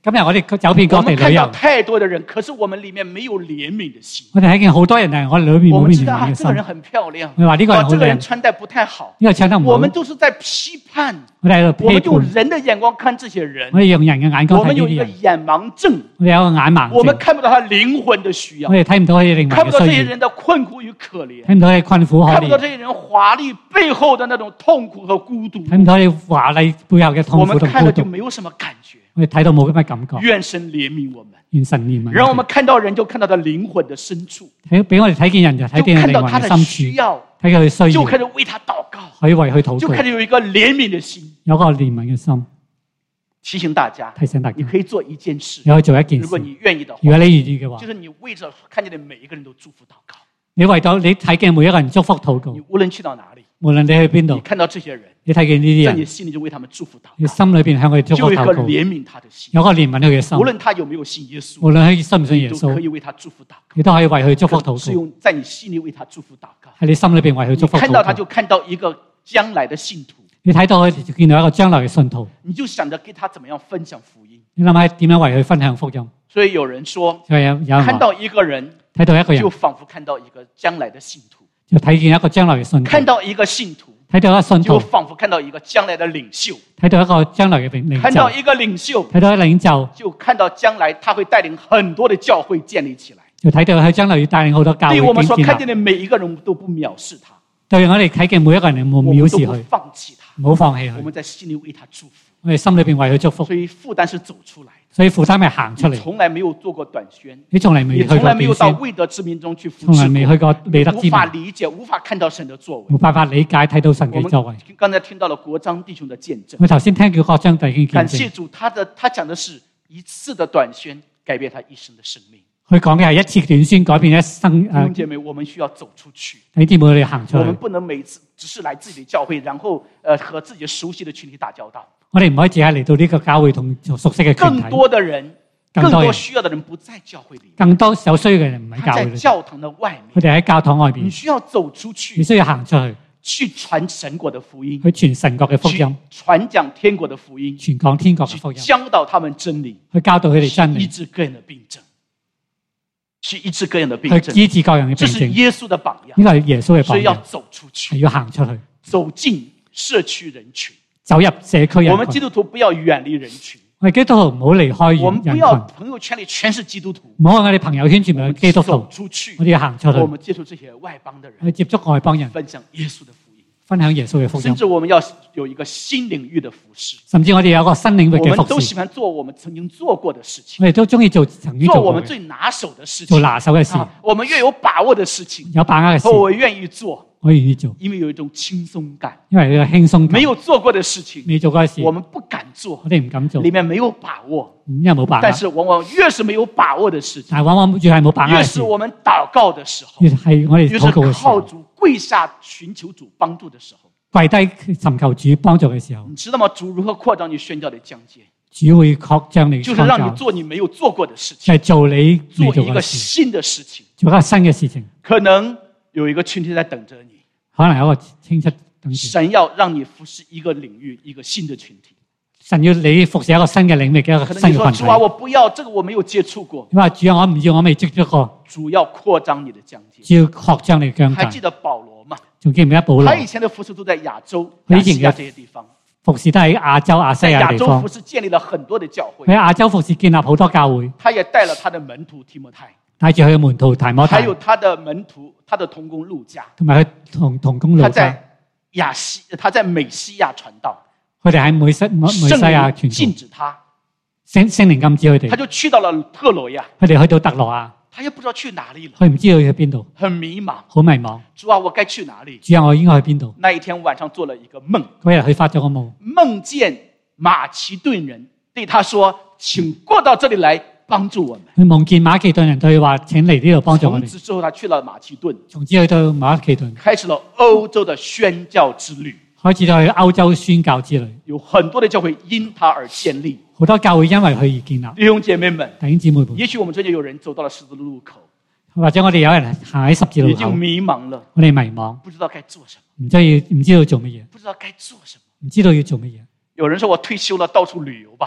今日我哋走遍各地旅遊， 我們看到太多的人，可是我們裡面沒有憐憫的心。 我哋睇見好多人，但係我哋裏面冇憐憫嘅心。 我們知道啊，這個人很漂亮， 我話呢個人好靚， 這個人穿戴不太好， 呢個穿得唔好。 我們都是在批判， 我哋喺度批判， 我們用人的眼光看這些人， 我哋用人嘅眼光睇呢啲人。 我們有一個眼盲症， 我哋有個眼盲症， 我們看不到他靈魂的需要， 我哋睇唔到佢靈魂嘅需要， 看不到這些人的困苦與可憐， 睇唔到佢困苦可憐， 看不到這些人華麗背後的那種痛苦和孤獨， 睇唔到你華麗背後嘅痛苦同孤獨。 我們看了就沒有什麼感覺。 我哋睇到冇咁嘅感覺。 願神憐憫我們， 願神憐憫。 讓我們看到人就看到他靈魂的深處， 睇俾我哋睇見人就睇見靈魂嘅深處，睇佢需要， 就開始為他禱告， 可以為佢禱告， 就開始有一個憐憫的心， 有個憐憫嘅心。 提醒大家， 提醒大家， 你可以做一件事， 你可以做一件事。 如果你願意的話， 如果你願意嘅話， 就是你為着看見的每一個人都祝福禱告。 你為到你睇見每一個人祝福禱告， 你無論去到哪裡， 無論你去邊度， 你看到這些人， 你睇見呢啲人， 在你心裡就為他們祝福禱告， 你心裏邊向佢祝福禱告， 就有一個憐憫他的心， 有個憐憫佢嘅心。 無論他有沒有信耶穌， 無論佢信唔信耶穌， 都可以為他祝福禱告， 你都可以為佢祝福禱告。 是用在你心裡為他祝福禱告， 喺你心裏邊為佢祝福禱告。 看到他就看到一個將來的信徒， 你睇到佢就見到一個將來嘅信徒， 你就想着給他怎麼樣分享福音。 你諗下點樣為佢分享福音？ 所以有人說， 有有看到一個人， 睇到一個人， 就仿佛看到一個將來的信徒， 就睇見一個將來嘅信徒。 看到一個信徒， 睇到一個信徒， 就仿佛看到一個將來的領袖， 睇到一個將來嘅領袖。 看到一個領袖， 睇到一個領袖， 就看到將來他會帶領很多的教會建立起來。 就睇到佢將來要帶領好多教會建立。 對我們所看見的每一個人都不藐視他， 對我哋睇見每一個人冇藐視佢， 我們都不放棄他， 唔好放棄佢。 我們在心裡為他祝福， 我哋心裏邊為佢祝福。 所以負擔是走出來。 所以負擔係行出嚟。 你從來沒有做過短宣， 你從來未去過短宣， 你從來沒有到未得之民中去服侍過， 從來未去過未得之民， 無法理解，無法看到神的作為， 冇辦法理解睇到神嘅作為。 剛才聽到了國章弟兄的見證， 我頭先聽叫國章弟兄見證。 感謝主，他的他講的是一次的短宣改變他一生的生命。 佢講嘅係一次短宣改變一生。 弟兄姐妹，我們需要走出去。 你姊妹，我哋行出去。 我們不能每次只是來自己的教會，然後呃和自己熟悉的群體打交道。 我哋唔可以只係嚟到呢個教會同熟悉嘅群體。 更多的人，更多需要的人不在教會裏， 更多有需要嘅人唔喺教會裏， 在教堂的外面。 佢哋喺教堂外邊。 你需要走出去， 你需要行出去， 去傳神國的福音， 去傳神國嘅福音， 傳講天國的福音， 傳講天國嘅福音， 教導他們真理， 去教導佢哋真理， 醫治各樣的病症，去醫治各樣的病症， 去醫治各樣嘅病症。 這是耶穌的榜樣， 呢個係耶穌嘅榜樣。 所以要走出去， 係要行出去， 走進社區人群， 走入社區人群。 我們基督徒不要遠離人群。 我哋基督徒唔好離開人群。 我們不要朋友圈裏全是基督徒。 唔好我哋朋友圈全部係基督徒。 走出去， 我哋要行出去。 我們接觸這些外邦的人， 去接觸外邦人， 分享耶穌的福音， 分享耶穌嘅福音。 甚至我們要有一個新領域的服事。 甚至我哋有一個新領域嘅服事。 我們都喜歡做我們曾經做過的事情。 我哋都中意做曾經做過做我們最拿手的事情。 做拿手嘅事。 我們越有把握的事情， 有把握嘅事， 我願意做。 我願意做， 因為有一種輕鬆感， 因為有一個輕鬆感。 沒有做過的事情， 未做過嘅事， 我們不敢做， 我哋唔敢做， 裏面沒有把握， 因為冇把握。 但是往往越是沒有把握的事情， 但往往越係冇把握嘅事， 越是我們禱告的時候， 越係我哋禱告嘅時候， 越是靠主跪下尋求主幫助的時候， 跪低尋求主幫助嘅時候， 你知道嗎？主如何擴張你宣教的疆界？ 主會擴張你， 就是讓你做你沒有做過的事情， 就係做你做一個新的事情， 做一個新嘅事情。 可能有一個群體在等着你， 可能有一個親戚等住。 神要讓你服侍一個領域，一個新的群體。 神要你服侍一個新嘅領域嘅一個新嘅群體。可能你說主啊，我不要，這個我沒有接觸過。 你話主啊，我唔要，我未接觸過。 主要擴張你的疆界， 主要擴張你嘅疆界。 還記得保羅嗎？ 仲記唔記得保羅？ 他以前的服侍都在亞洲、亞西亞這些地方。 服侍都喺亞洲、亞西亞地方。 亞洲服侍建立了很多的教會。 喺亞洲服侍建立好多教會。 他也帶了他的門徒提摩太， 帶住佢嘅門徒提摩太， 還有他的門徒，他的同工路加， 同埋佢同同工路加。他在亞西，他在美西亞傳道。 佢哋喺美西美西亞傳道。 禁止他， 聖聖靈禁止佢哋。 他就去到了特羅亞。 佢哋去到特羅亞。 他也不知道去哪裡了， 佢唔知道去邊度， 很迷茫， 好迷茫。 主啊，我該去哪裡？ 主啊，我應該去邊度？ 那一天晚上做了一個夢， 嗰日佢發咗個夢， 夢見馬其頓人對他說：“請過到這裡來幫助我們。” 佢夢見馬其頓人對佢話：“請嚟呢度幫助我哋。” 從此之後，他去了馬其頓， 從此去到馬其頓， 開始了歐洲的宣教之旅， 開始咗去歐洲宣教之旅。 有很多的教會因他而建立， 好多教會因為佢而建立。 弟兄姐妹們， 弟兄姊妹們， 也許我們最近有人走到了十字路口。 或者我哋有人行喺十字路口， 已經迷茫了， 我哋迷茫， 不知道該做什麼， 唔知要唔知道做乜嘢， 不知道該做什麼， 唔知道要做乜嘢。 有人說我退休了，到處旅遊吧。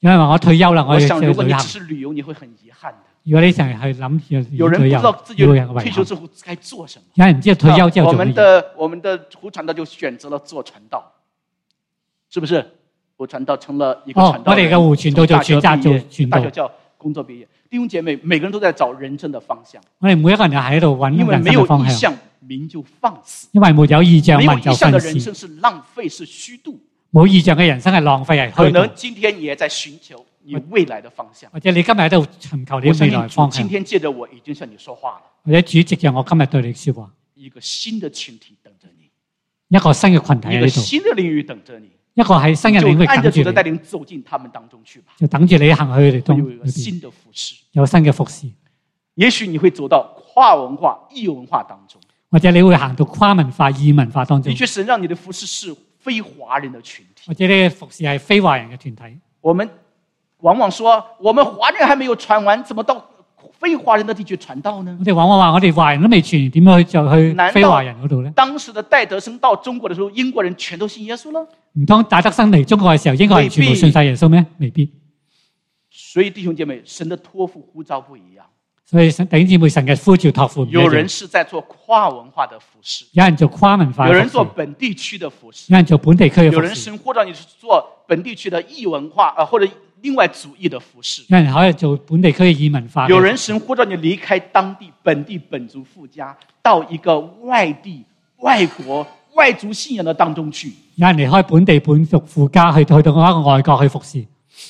有人話我退休啦，我我想要去旅行。 如果你只是旅遊，你會很遺憾的。 如果你成日去諗住有人不知道自己要有退休之後該做什麼。 有人唔知道退休之後我做乜嘢。 們的我們的胡傳道就選擇了做傳道，是不是？胡傳道成了一個傳道人。 哦，我哋嘅胡傳道就選擇做傳道。 大學教工作畢業，弟兄姐妹，每個人都在找人生的方向。 我哋每一個人就喺度揾人生嘅方向。 民就放肆， 因為沒有意象， 沒有民就意象的放肆。 人生是浪費，是虛度。 冇意象嘅人生係浪費，係虛度。 可能今天你也在尋求你未來的方向， 或者你今日喺度尋求你未來方向。 今天借着我已經向你說話了， 或者主藉着我今日對你說話。 一個新的群體等着你， 一個新嘅群體喺度， 一個新的領域等着你， 一個喺新嘅領域等住你。 就按着主的帶領走進他們當中去吧， 就等住你行去佢哋當有一個新的服事， 有新嘅服事。 也許你會走到跨文化、異文化當中。 或者你會行到跨文化、異文化當中。 的確，神讓你的服事是非華人的群體， 或者你嘅服事係非華人嘅團體。 我們往往說，我們華人還沒有傳完，怎麼到非華人的地區傳道呢？ 我哋往往話，我哋華人都未傳，點樣去就去非華人嗰度呢？ 當時的戴德生到中國的時候，英國人全都信耶穌了？ 唔通戴德生嚟中國嘅時候，英國人全部信晒耶穌咩？未必。 所以弟兄姐妹，神的託付呼召不一樣。 所以弟兄姊妹，神嘅呼召託付唔一樣。 有人是在做跨文化的服事， 有人做跨文化， 有人做本地區的服事， 有人做本地區嘅服事。 有人神呼召你做本地區的異文化啊，或者另外主義的服事。 有人可以做本地區嘅異文化。 有人神呼召你離開當地本地本族父家，到一個外地外國外族信仰的當中去。 有人離開本地本族父家，去去到一個外國去服事。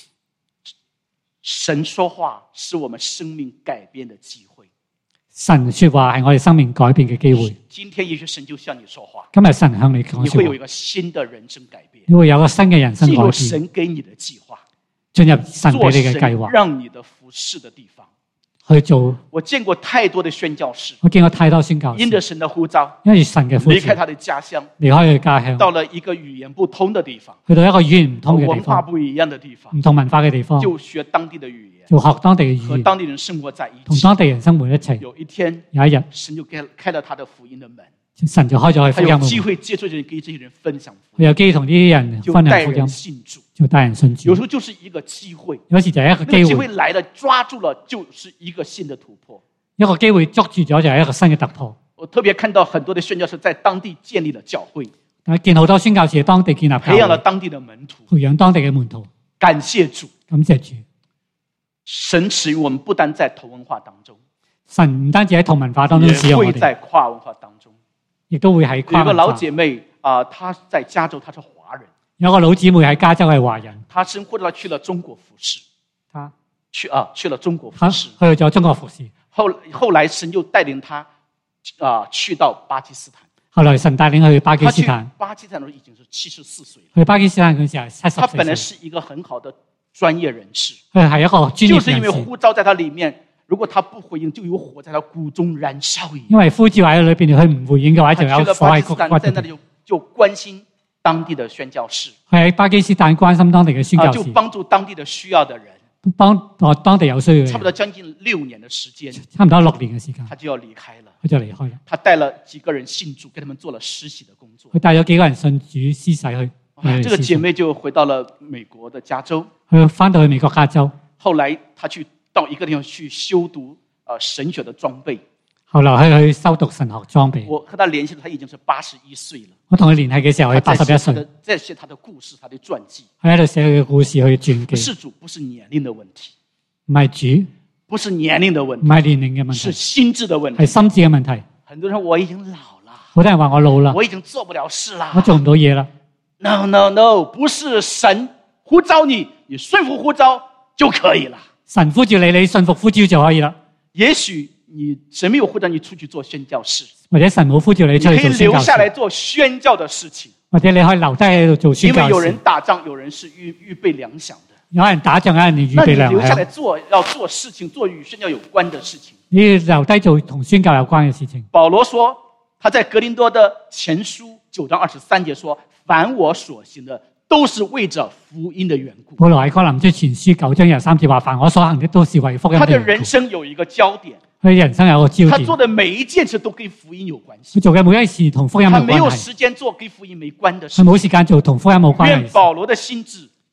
神說話是我們生命改變的機會。 神說話係我哋生命改變嘅機會。 今天也許神就向你說話。 今日神向你講說話， 你會有一個新的人生改變。 你會有個新嘅人生改變。 進入神給你的計劃， 進入神俾你嘅計劃， 讓你的服事的地方去做。 我見過太多的宣教士， 我見過太多宣教士， 因着神的呼召， 因為神嘅呼召， 離開他的家鄉， 離開佢嘅家鄉， 到了一個語言不通的地方， 去到一個語言唔通嘅地方， 文化不一樣的地方， 唔同文化嘅地方， 就學當地的語言， 就學當地嘅語言， 和當地人生活在一起， 同當地人生活一齊。 有一天， 有一日， 神就開開了他的福音的門， 神就開咗佢福音門， 有機會接觸人，跟這些人分享福音，佢有機會同呢啲人分享福音， 信主， 就帶人信主。 有時候就是一個機會， 有時就係一個機會， 那個機會來了，抓住了，就是一個新的突破。 一個機會捉住咗就係一個新嘅突破。 我特別看到很多的宣教士在當地建立了教會， 我見好多宣教士喺當地建立教會， 培養了當地的門徒， 培養當地嘅門徒。 感謝主， 感謝主。 神使用我們不單在同文化當中， 神唔單止喺同文化當中使用我哋， 也會在跨文化當中， 亦都會喺跨文化。 有個老姐妹啊、呃，她在加州，她是華人。 有個老姊妹喺加州係華人， 她神呼召她去了中國服事， 她去啊去了中國服事， 去咗中國服事。 後後來神就帶領他，啊、呃，去到巴基斯坦。 後來神帶領佢去巴基斯坦。 巴基斯坦的時候已經是七十四歲了。 去巴基斯坦嗰時係七十四歲。 他本來是一個很好的專業人士。 佢係一個專業人士。 就是因為呼召在他裏面，如果他不回應，就有火在他骨中燃燒一樣。 因為呼召喺裏邊，佢唔回應嘅話，就有火喺骨骨。 在那裡就就關心當地的宣教士。 佢喺巴基斯坦關心當地嘅宣教士， 就幫助當地的需要的人。 幫我當地有需要嘅， 差不多將近六年的時間， 差唔多六年嘅時間， 他就要離開了， 佢就離開了。 他帶了幾個人信主，給他們做了施洗的工作。 佢帶咗幾個人信主施洗去。 啊，這個姐妹就回到了美國的加州， 佢翻到去美國加州。 後來他去到一個地方去修讀呃神學的裝備。 後來佢去修讀神學裝備。 我和他聯繫，他已經是八十一歲了。 我同佢聯繫嘅時候，佢八十一歲。 在寫他的故事，他的傳記。 佢喺度寫佢嘅故事，去傳記。 是主，不是年齡的問題。 唔係主， 不是年齡的問題， 唔係年齡嘅問題， 是心智的問題， 係心智嘅問題。 很多人說我已經老了， 好多人話我老啦， 我已經做不了事啦， 我做唔到嘢啦。 No no no， 不是神呼召你，你順服呼召就可以了。 神呼召你，你順服呼召就可以啦。 也許你神沒有呼召你出去做宣教事， 或者神冇呼召你出去做宣教事， 你可以留下來做宣教的事情， 或者你可以留低喺度做宣教事。 因為有人打仗，有人是預預備糧糧的。 有人打仗，有人預備糧。 那你留下來做要做事情，做與宣教有關的事情。 你留低做同宣教有關嘅事情。 保羅說，他在格林多的前書九章二十三節說：凡我所行的，都是為着福音的緣故。 保羅喺哥林多前書九章廿三節話：凡我所行的，都是為福音的緣故。 他的人生有一個焦點， 佢人生有個焦點。 他做的每一件事都跟福音有關係。 佢做嘅每一事同福音有關係。 他沒有時間做跟福音沒關的事。 佢冇時間做同福音冇關係。 願保羅的心志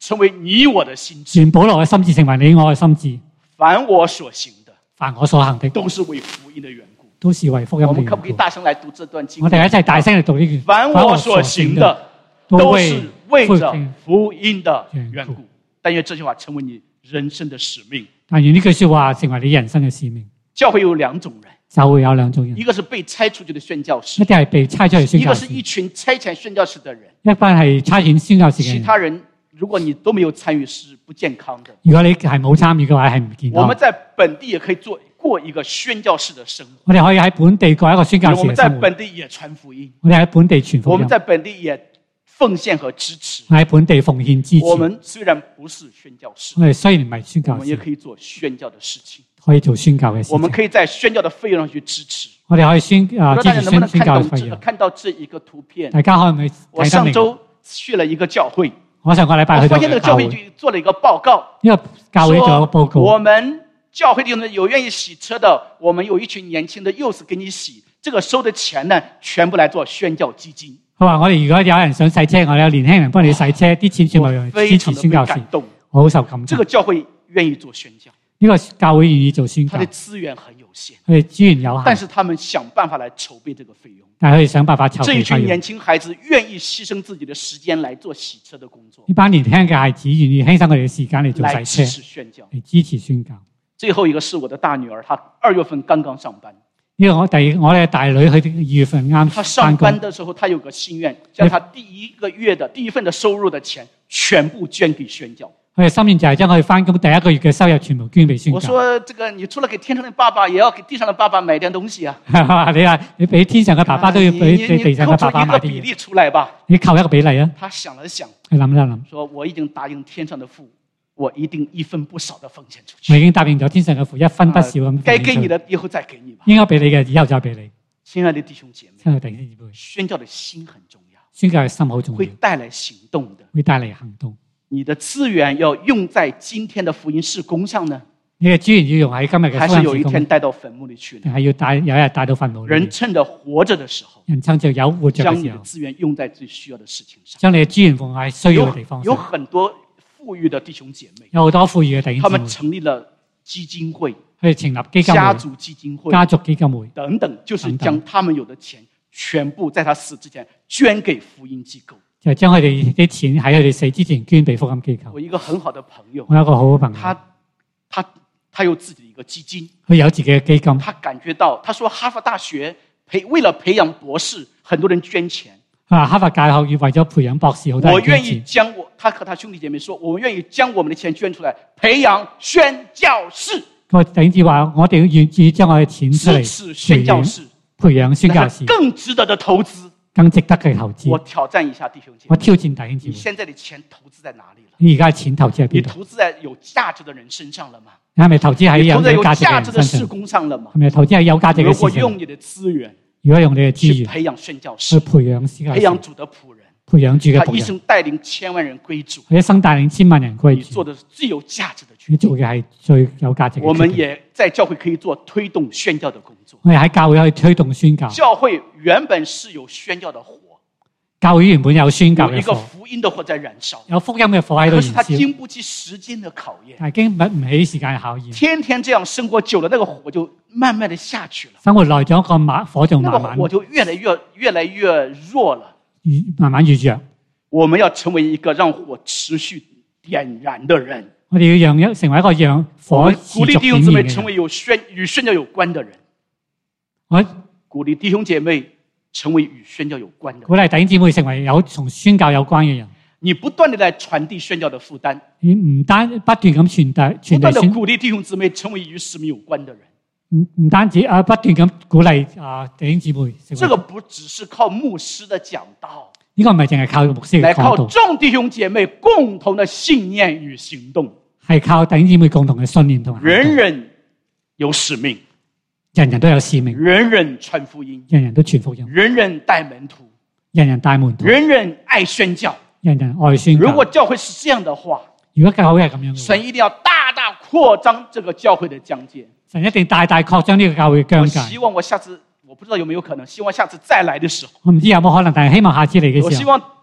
成為你我的心志。 願保羅嘅心志成為你我嘅心志。 凡我所行的， 凡我所行的， 都是為福音的緣故。 都是為福音的緣故。 我們可不可以大聲來讀這段經文？ 我哋一齊大聲嚟讀呢句。 凡我所行的，都是為着福音的緣故。但願這句話成為你人生的使命。 但願呢句說話成為你人生嘅使命。 教會有兩種人。 教會有兩種人， 一個是被差出去的宣教士， 一啲係被差出去宣教士， 一個是一群差遣宣教士的人， 一班係差遣宣教士嘅人。 其他人如果你都沒有參與是不健康的。 如果你係冇參與嘅話係唔健康。 我們在本地也可以做過一個宣教士的生活。 我哋可以喺本地過一個宣教士嘅生活。我們在本地也傳福音。 我哋喺本地傳福音。 我們在本地也奉獻和支持。 喺本地奉獻支持。 我們雖然不是宣教士， 我哋雖然唔係宣教士， 我們也可以做宣教的事情。 可以做宣教嘅事情。 我們可以在宣教的費用上去支持。 我哋可以宣啊支持宣宣教嘅費用。 看到這一個圖片， 大家可唔可以睇得明？ 我上周去了一個教會， 我上個禮拜去到個教會，做了一個報告。 呢個教會做咗個報告。 我們教會裏面有願意洗車的，我們有一群年輕的幼師給你洗，這個收的錢呢，全部來做宣教基金。佢話我哋如果有人想洗車，我哋有年輕人幫你洗車，啲錢全部用支持宣教士。我好受感動。這個教會願意做宣教。呢個教會願意做宣教，佢哋資源很有限，佢哋資源有限，但是他們想辦法來籌備這個費用。但係佢哋想辦法籌備費用。這一群年輕孩子願意犧牲自己的時間來做洗車的工作。呢班年輕嘅孩子願意犧牲佢哋嘅時間嚟做洗車，嚟支持宣教，嚟支持宣教。最後一個是我的大女兒，她二月份剛剛上班。呢個我第我嘅大女，佢二月份啱。她上班的時候，她有個心願，將她第一個月的第一份的收入的錢全部捐給宣教。佢嘅心願就係將佢翻工第一個月嘅收入全部捐俾宣教。我說：這個你除了給天上的爸爸，也要給地上的爸爸買點東西啊！你話你俾天上嘅爸爸都要俾地上嘅爸爸買啲嘢。你扣出一個比例出來吧。你扣一個比例啊！他想了想，佢諗一諗，說我已經答應天上的父，我一定一分不少的奉獻出去。我已經答應咗天上嘅父，一分不少咁。該給你的以後再給你吧。應該俾你嘅以後再俾你。親愛的弟兄姐妹，親愛的弟兄姊妹，宣教的心很重要，宣教嘅心好重要，會帶來行動的，會帶嚟行動。你的資源要用在今天的福音事工上呢？你嘅資源要用喺今日嘅福音事工，還是有一天帶到墳墓裏去呢？定係要帶有一日帶到墳墓裏？人趁着活着的時候，人趁着有活着嘅時候，將你的資源用在最需要的事情上，將你嘅資源放喺需要嘅地方上。有很多富裕的弟兄姐妹，有好多富裕嘅弟兄姐妹，他們成立了基金會，佢哋成立基金會、家族基金會、家族基金會等等，就是將他們有的錢全部在他死之前捐給福音機構。就將佢哋啲錢喺佢哋死之前捐俾福音機構。我一個很好的朋友，我有一個好嘅朋友，他他他有自己的一個基金，佢有自己嘅基金。他感覺到，他說哈佛大學培為了培養博士，很多人捐錢。啊，哈佛大學要為咗培養博士，好多人捐錢。我願意將我，他和他兄弟姐妹說，我們願意將我們的錢捐出來，培養宣教士。我弟兄姊妹話，我哋願意將我嘅錢出嚟支持宣教士，培養宣教士，更值得的投資。更值得嘅投資。我挑戰一下弟兄姐妹。我挑戰弟兄姐妹。你現在的錢投資在哪裡了？你而家錢投資喺邊度？你投資在有價值的人身上了嗎？你係咪投資喺有價值的事工上了嗎？係咪投資喺有價值嘅事情？如果用你的資源，如果用你嘅資源去培養宣教士，去培養宣教士，培養主的僕人，培養主嘅僕人，他一生帶領千萬人歸主，佢一生帶領千萬人歸主。你做的是最有價值的決定，你做嘅係最有價值嘅決定。我們也在教會可以做推動宣教的工作。我哋喺教會可以推動宣教。教會原本是有宣教的火，教會原本有宣教嘅火，有一個福音的火在燃燒，有福音嘅火喺度燃燒。可是它經不起時間的考驗，係經不唔起時間嘅考驗。天天這樣生活久了，那個火就慢慢的下去了。生活耐咗，個馬火就慢慢，那個火就越來越越來越弱了，慢慢越弱。我們要成為一個讓火持續點燃的人。我哋要讓成為一個讓火持續點燃嘅人。鼓勵弟兄姊妹成為有宣與宣教有關的人。我鼓勵弟兄姐妹成為與宣教有關的。鼓勵弟兄姊妹成為有從宣教有關嘅人。你不斷地來傳遞宣教的負擔。你唔單不斷咁傳遞，不斷地鼓勵弟兄姊妹成為與使命有關的人。唔唔單止啊，不斷咁鼓勵啊弟兄姊妹。這個不只是靠牧師的講道。呢個唔係淨係靠牧師嘅講道。來靠眾弟兄姐妹共同的信念與行動。係靠弟兄姊妹共同嘅信念同埋。人人有使命。人人都有使命，人人傳福音，人人都傳福音，人人帶門徒，人人帶門徒，人人愛宣教，人人愛宣教。如果教會是這樣的話，如果教會係咁樣嘅話，神一定要大大擴張這個教會的疆界。神一定大大擴張呢個教會嘅疆界。我希望我下次，我不知道有沒有可能，希望下次再來的時候，我唔知有冇可能，但係希望下次嚟嘅時候，我希望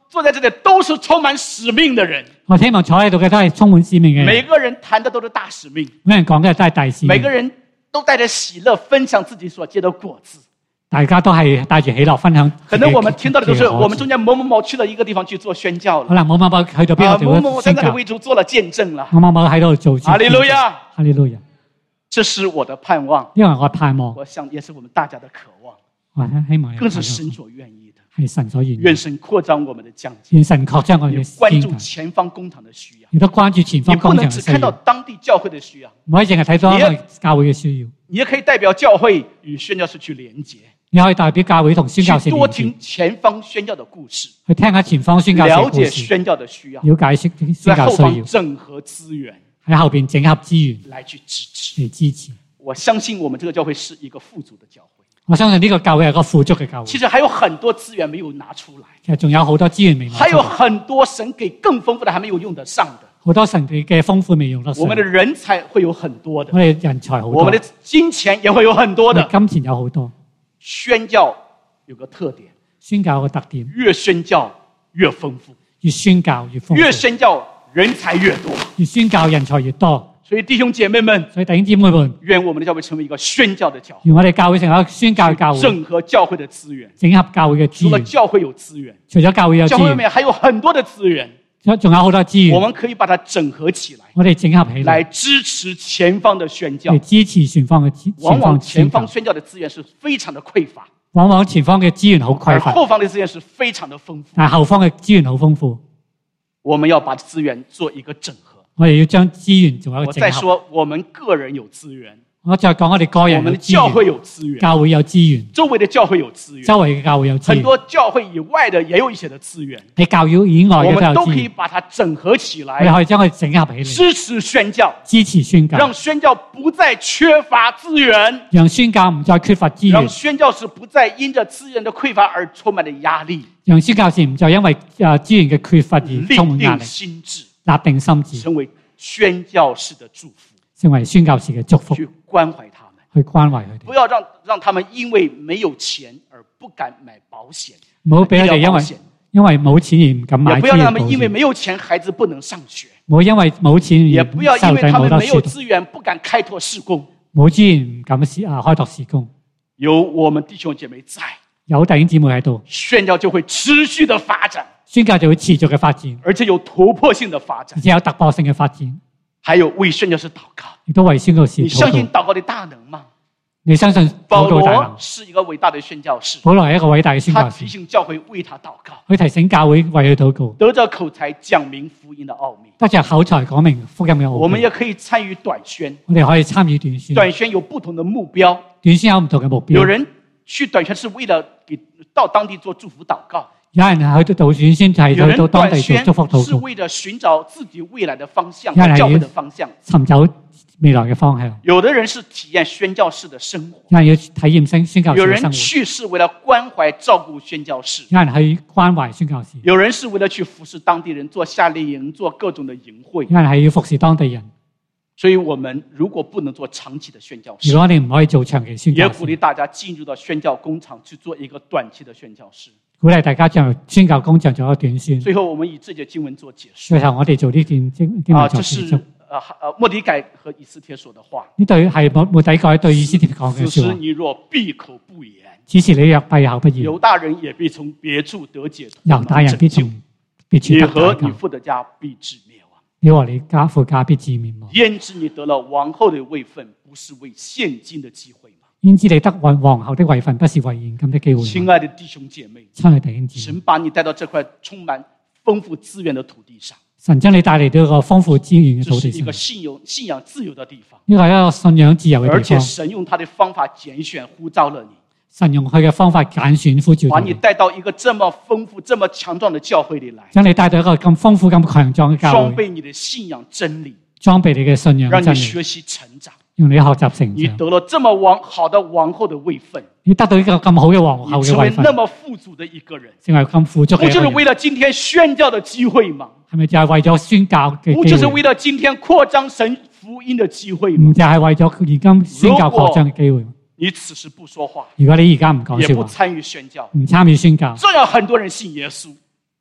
坐在这里都是充滿使命的人。 我希望坐喺度嘅都係充滿使命嘅人。 每個人談的都是大使命。 每人講嘅都係大使命。 每個人都帶着喜樂分享自己所結的果子。 大家都係帶住喜樂分享。 可能我們聽到的都是我們中間某某某去了一個地方去做宣教了。 可能某某某去到邊個地方某某某在那裡為主做了見證了。 某某某喺度做。 哈利路亞， 哈利路亞。 這是我的盼望。 因為我盼望。 我想也是我們大家的渴望。 我希望。 更是神所願意的。 係神所願意。 願神擴張我們的疆界。 願神擴張我哋嘅關注前方工場的需要。 亦都關注前方工場嘅需要。 你不能只看到當地教會的需要。 唔可以淨係睇到教會嘅需要。 你也可以代表教會與宣教士去連結。 你可以代表教會同宣教士連結。 多聽前方宣教的故事。 去聽下前方宣教士嘅故事。 了解宣教的需要。 了解宣宣教需要。 在後方整合資源。 喺後邊整合資源。 來去支持。 嚟支持。 我相信我們這個教會是一個富足的教會。 我相信呢個教會係一個富足嘅教會。 其實還有很多資源沒有拿出來。 其實仲有好多資源未拿出來。 還有很多神給更豐富的還沒有用得上的。 好多神嘅豐富未用得上。 我們的人才會有很多的。 我哋人才好多。 我們的金錢也會有很多的。 金錢有好多。 宣教有個特點。 宣教有個特點。 越宣教越豐富。 越宣教越豐富。 越宣教人才越多。 越宣教人才越多。 所以弟兄姐妹們， 所以弟兄姊妹們， 願我們的教會成為一個宣教的教會。 願我哋教會成為一個宣教嘅教會。 整合教會的資源。 整合教會嘅資源。 除了教會有資源， 除咗教會有資源， 教會裏面還有很多的資源。 仲有好多資源。 我們可以把它整合起來。 我哋整合起來， 來支持前方的宣教。 嚟支持前方嘅前方。 往往前方宣教的資源是非常的匱乏。 往往前方嘅資源好匱乏。 而後方的資源是非常的豐富。 但後方嘅資源好豐富。 我們要把資源做一個整合。 我哋要將資源做一個整合。 我再說，我們個人有資源。 我再講我哋個人有資源。 我們的教會有資源。 教會有資源。 周圍的教會有資源。 周圍嘅教會有資源。 很多教會以外的也有一些的資源。 喺教會以外嘅都有資源。 我們都可以把它整合起來。 我哋可以將佢整合起嚟。 支持宣教。 支持宣教。 讓宣教不再缺乏資源。 讓宣教唔再缺乏資源。 讓宣教士不再因着資源的匱乏而充滿了壓力。 讓宣教士唔再因為誒資源嘅缺乏而充滿壓力。 立定心志。 立定心志。 成為宣教士的祝福， 成為宣教士嘅祝福， 去關懷他們， 去關懷佢哋， 不要讓讓他們因為沒有錢而不敢買保險， 唔好俾佢哋因為因為冇錢而唔敢買。 也不要讓他們因為沒有錢孩子不能上學， 唔好因為冇錢而也不要因為他們沒有資源不敢開拓事工， 冇資源唔敢事啊開拓事工。 有我們弟兄姐妹在， 有弟兄姊妹喺度， 宣教就會持續的發展。 宣教就會持續嘅發展， 而且有突破性的發展， 而且有突破性嘅發展。 還有為宣教士禱告， 亦都為宣教士禱告。 你相信禱告的大能嗎？ 你相信保羅是一個偉大的宣教士， 保羅係一個偉大嘅宣教士。 他提醒教會為他禱告， 佢提醒教會為佢禱告， 得着口才講明福音的奧秘， 得着口才講明福音嘅奧秘。 我們也可以參與短宣， 我哋可以參與短宣。 短宣有不同的目標， 短宣有唔同嘅目標。 有人去短宣是為了給到當地做祝福禱告。 有人去到短宣就係去到當地做祝福禱告， 是為了尋找自己未來的方向，教會的方向， 尋找未來嘅方向。 有的人是體驗宣教士的生活， 有人要體驗宣宣教士嘅生活。 有人去是為了關懷照顧宣教士， 有人去關懷宣教士。 有人是為了去服侍當地人，做夏令營，做各種的營會。 有人係要服侍當地人。 所以我們如果不能做長期的宣教士， 如果你唔可以做長期宣教士， 也鼓勵大家進入到宣教工場去做一個短期的宣教士。 鼓勵大家進入宣教工場做一個短宣。 最後我們以這節經文做結束。 最後我哋做呢段經經文做結束。 啊，這是呃末底改和以斯帖說的話。 呢對係末末底改對以斯帖講嘅說話。 此時你若閉口不言， 此時你若閉口不言， 猶大人也必從別處得解脫， 猶大人必從別處得解脫。 你和你父的家必至滅亡。 你和你家父家必至滅亡。 焉知你得了王後的位分，不是為現今的機會嗎？ 焉知你得皇后的位分，不是為現今的機會嗎？ 親愛的弟兄姐妹， 親愛的弟兄姊妹， 神把你帶到這塊充滿豐富資源的土地上。 神將你帶嚟到一個豐富資源嘅土地上。 這是一個信仰信仰自由的地方。 呢個係一個信仰自由嘅地方。 而且神用他的方法揀選呼召了你。 神用佢嘅方法揀選呼召， 把你帶到一個這麼豐富、這麼強壯的教會裏來。 將你帶到一個咁豐富、咁強壯嘅教會。 裝備你的信仰真理。 裝備你嘅信仰真理。 讓你學習成長。 用你學習成長。 你得了這麼王好的王後的位分。 你得到一個咁好嘅皇后嘅位分。 成為那麼富足的一個人。 成為咁富足嘅一個人。 不就是為了今天宣教的機會嗎？ 係咪就係為咗宣教嘅機會？ 不就是為了今天擴張神福音的機會嗎？ 唔就係為咗而今宣教擴張嘅機會。 你此時不說話， 如果你而家唔講說話， 也不參與宣教， 唔參與宣教， 照樣很多人信耶穌。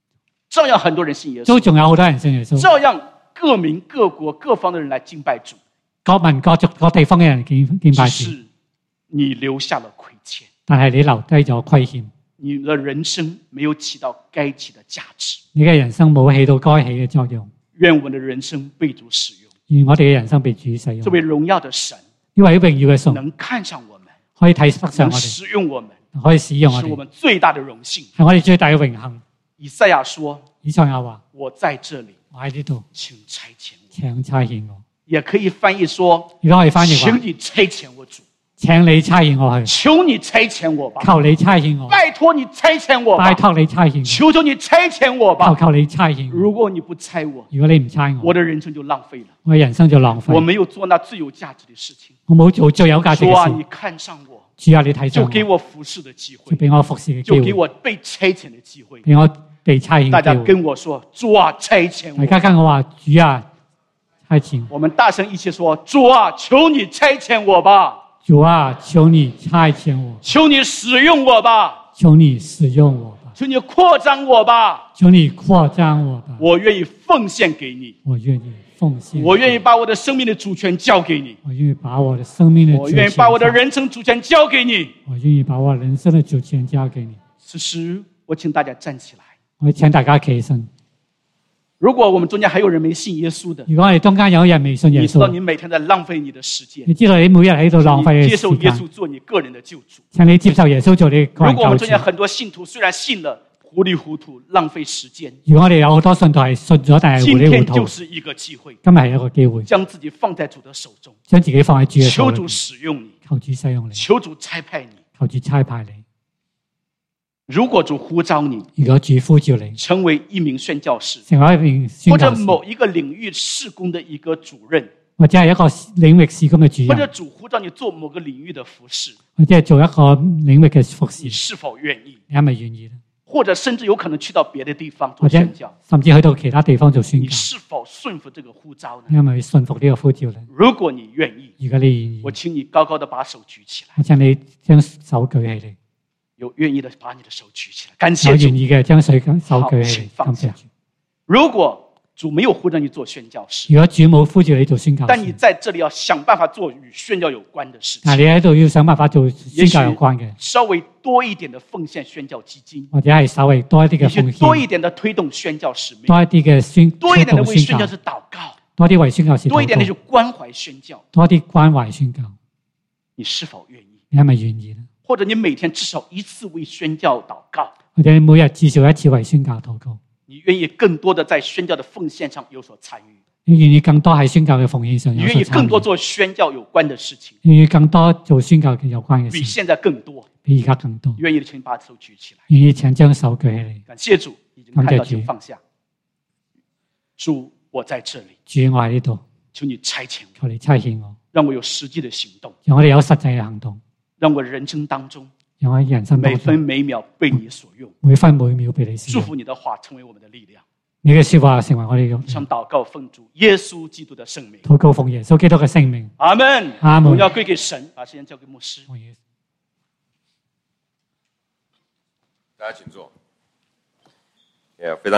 照樣很多人信耶穌， 都仲有好多人信耶穌， 照樣各民各國各方的人來敬拜主， 各民各族各地方嘅人敬敬拜主。 只是你留下了虧欠， 但係你留低咗虧欠， 你的人生沒有起到該起的價值， 你嘅人生冇起到該起嘅作用。 願我們的人生被主使用， 願我哋嘅人生被主使用。 這位榮耀的神， 呢位榮耀嘅神能看上我們， 可以睇得上我哋， 使用我們， 可以使用我哋， 是我們最大的榮幸， 係我哋最大嘅榮幸。 以賽亞說， 以賽亞話： 我在這裡， 我喺呢度， 請差遣我。 請差遣我。 也可以翻譯說， 亦都可以翻譯話： 請你差遣我主。 請你差遣我去， 求你差遣我吧， 求你差遣我， 拜託你差遣我吧， 拜託你差遣我， 求求你差遣我吧， 求求你差遣我。 如果你不差我， 如果你唔差我， 我的人生就浪費了， 我嘅人生就浪費。 我沒有做那最有價值的事情， 我冇做最有價值嘅事。 主啊，你看上我， 主啊，你睇上我， 就給我服侍的機會， 就俾我服侍嘅機會， 就給我被差遣的機會， 俾我被差遣。 大家跟我說，主啊，差遣我。 大家跟我話，主啊，差遣我。 我們大聲一起說，主啊，求你差遣我吧。 主啊，求你差遣我， 求你使用我吧， 求你使用我吧， 求你擴張我吧， 求你擴張我吧， 我願意奉獻給你， 我願意奉獻， 我願意把我的生命的主權交給你， 我願意把我的生命的主權， 我願意把我的人生主權交給你， 我願意把我人生的主權交給你。 此時，我請大家站起來， 我請大家起身。 如果我們中間還有人沒信耶穌的， 如果我哋中間有人未信耶穌， 你知道你每天在浪費你的時間， 你知道你每日喺度浪費嘅時間， 接受耶穌做你個人的救主， 請你接受耶穌做你個人救主。 如果我們中間很多信徒雖然信了，糊裡糊塗浪費時間， 如果我哋有好多信徒係信咗，但係糊裡糊塗， 今天就是一個機會， 今日係一個機會， 將自己放在主的手中， 將自己放喺主嘅手裏， 求主使用你， 求主使用你， 求主差派你， 求主差派你。 如果主呼召你， 如果主呼召你成為一名宣教士， 成為一名宣教士， 或者某一個領域事工的一個主任， 或者係一個領域事工嘅主任， 或者主呼召你做某個領域的服侍， 或者係做一個領域嘅服侍， 你是否願意？ 你係咪願意呢？ 或者甚至有可能去到別的地方做宣教， 甚至去到其他地方做宣教， 你是否順服這個呼召呢？ 你係咪順服呢個呼召呢？ 如果你願意， 如果你願意， 我請你高高的把手舉起來， 我請你將手舉起嚟。 有願意的把你的手舉起來，感謝主。 有願意嘅將手手舉起嚟， 感謝主。如果主沒有呼召你做宣教士， 如果主冇呼召你做宣教士， 但你在這裡要想辦法做與宣教有關的事情。 但你喺度要想辦法做宣教有關嘅， 稍微多一點的奉獻宣教基金， 或者係稍微多一啲嘅奉獻， 多一點的推動宣教使命， 多一啲嘅宣， 多一點的為宣教士禱告， 多啲為宣教士禱告， 多一點的去關懷宣教， 多啲關懷宣教。 你是否願意？ 你係咪願意呢？ 或者你每天至少一次為宣教禱告， 或者你每日至少一次為宣教禱告。 你願意更多的在宣教的奉獻上有所參與， 你願意更多喺宣教嘅奉獻上有所參與， 你願意更多做宣教有關的事情， 願意更多做宣教嘅有關嘅事， 比現在更多， 比而家更多。 願意的請把手舉起來， 願意請將手舉起嚟。 感謝主，已經看到請放下。主，我在這裡， 主，我喺呢度， 求你差遣我， 求你差遣我， 讓我有實際的行動， 讓我哋有實際嘅行動， 讓我人生當中， 讓我人生當中每分每秒被你所用， 每分每秒被你使用。 祝福你的話成為我們的力量， 你嘅說話成為我哋嘅。 想禱告奉主耶穌基督的聖名， 禱告奉耶穌基督嘅聖名。 阿門， 阿門。 榮耀歸給神，把時間交給牧師。 大家請坐。也非常。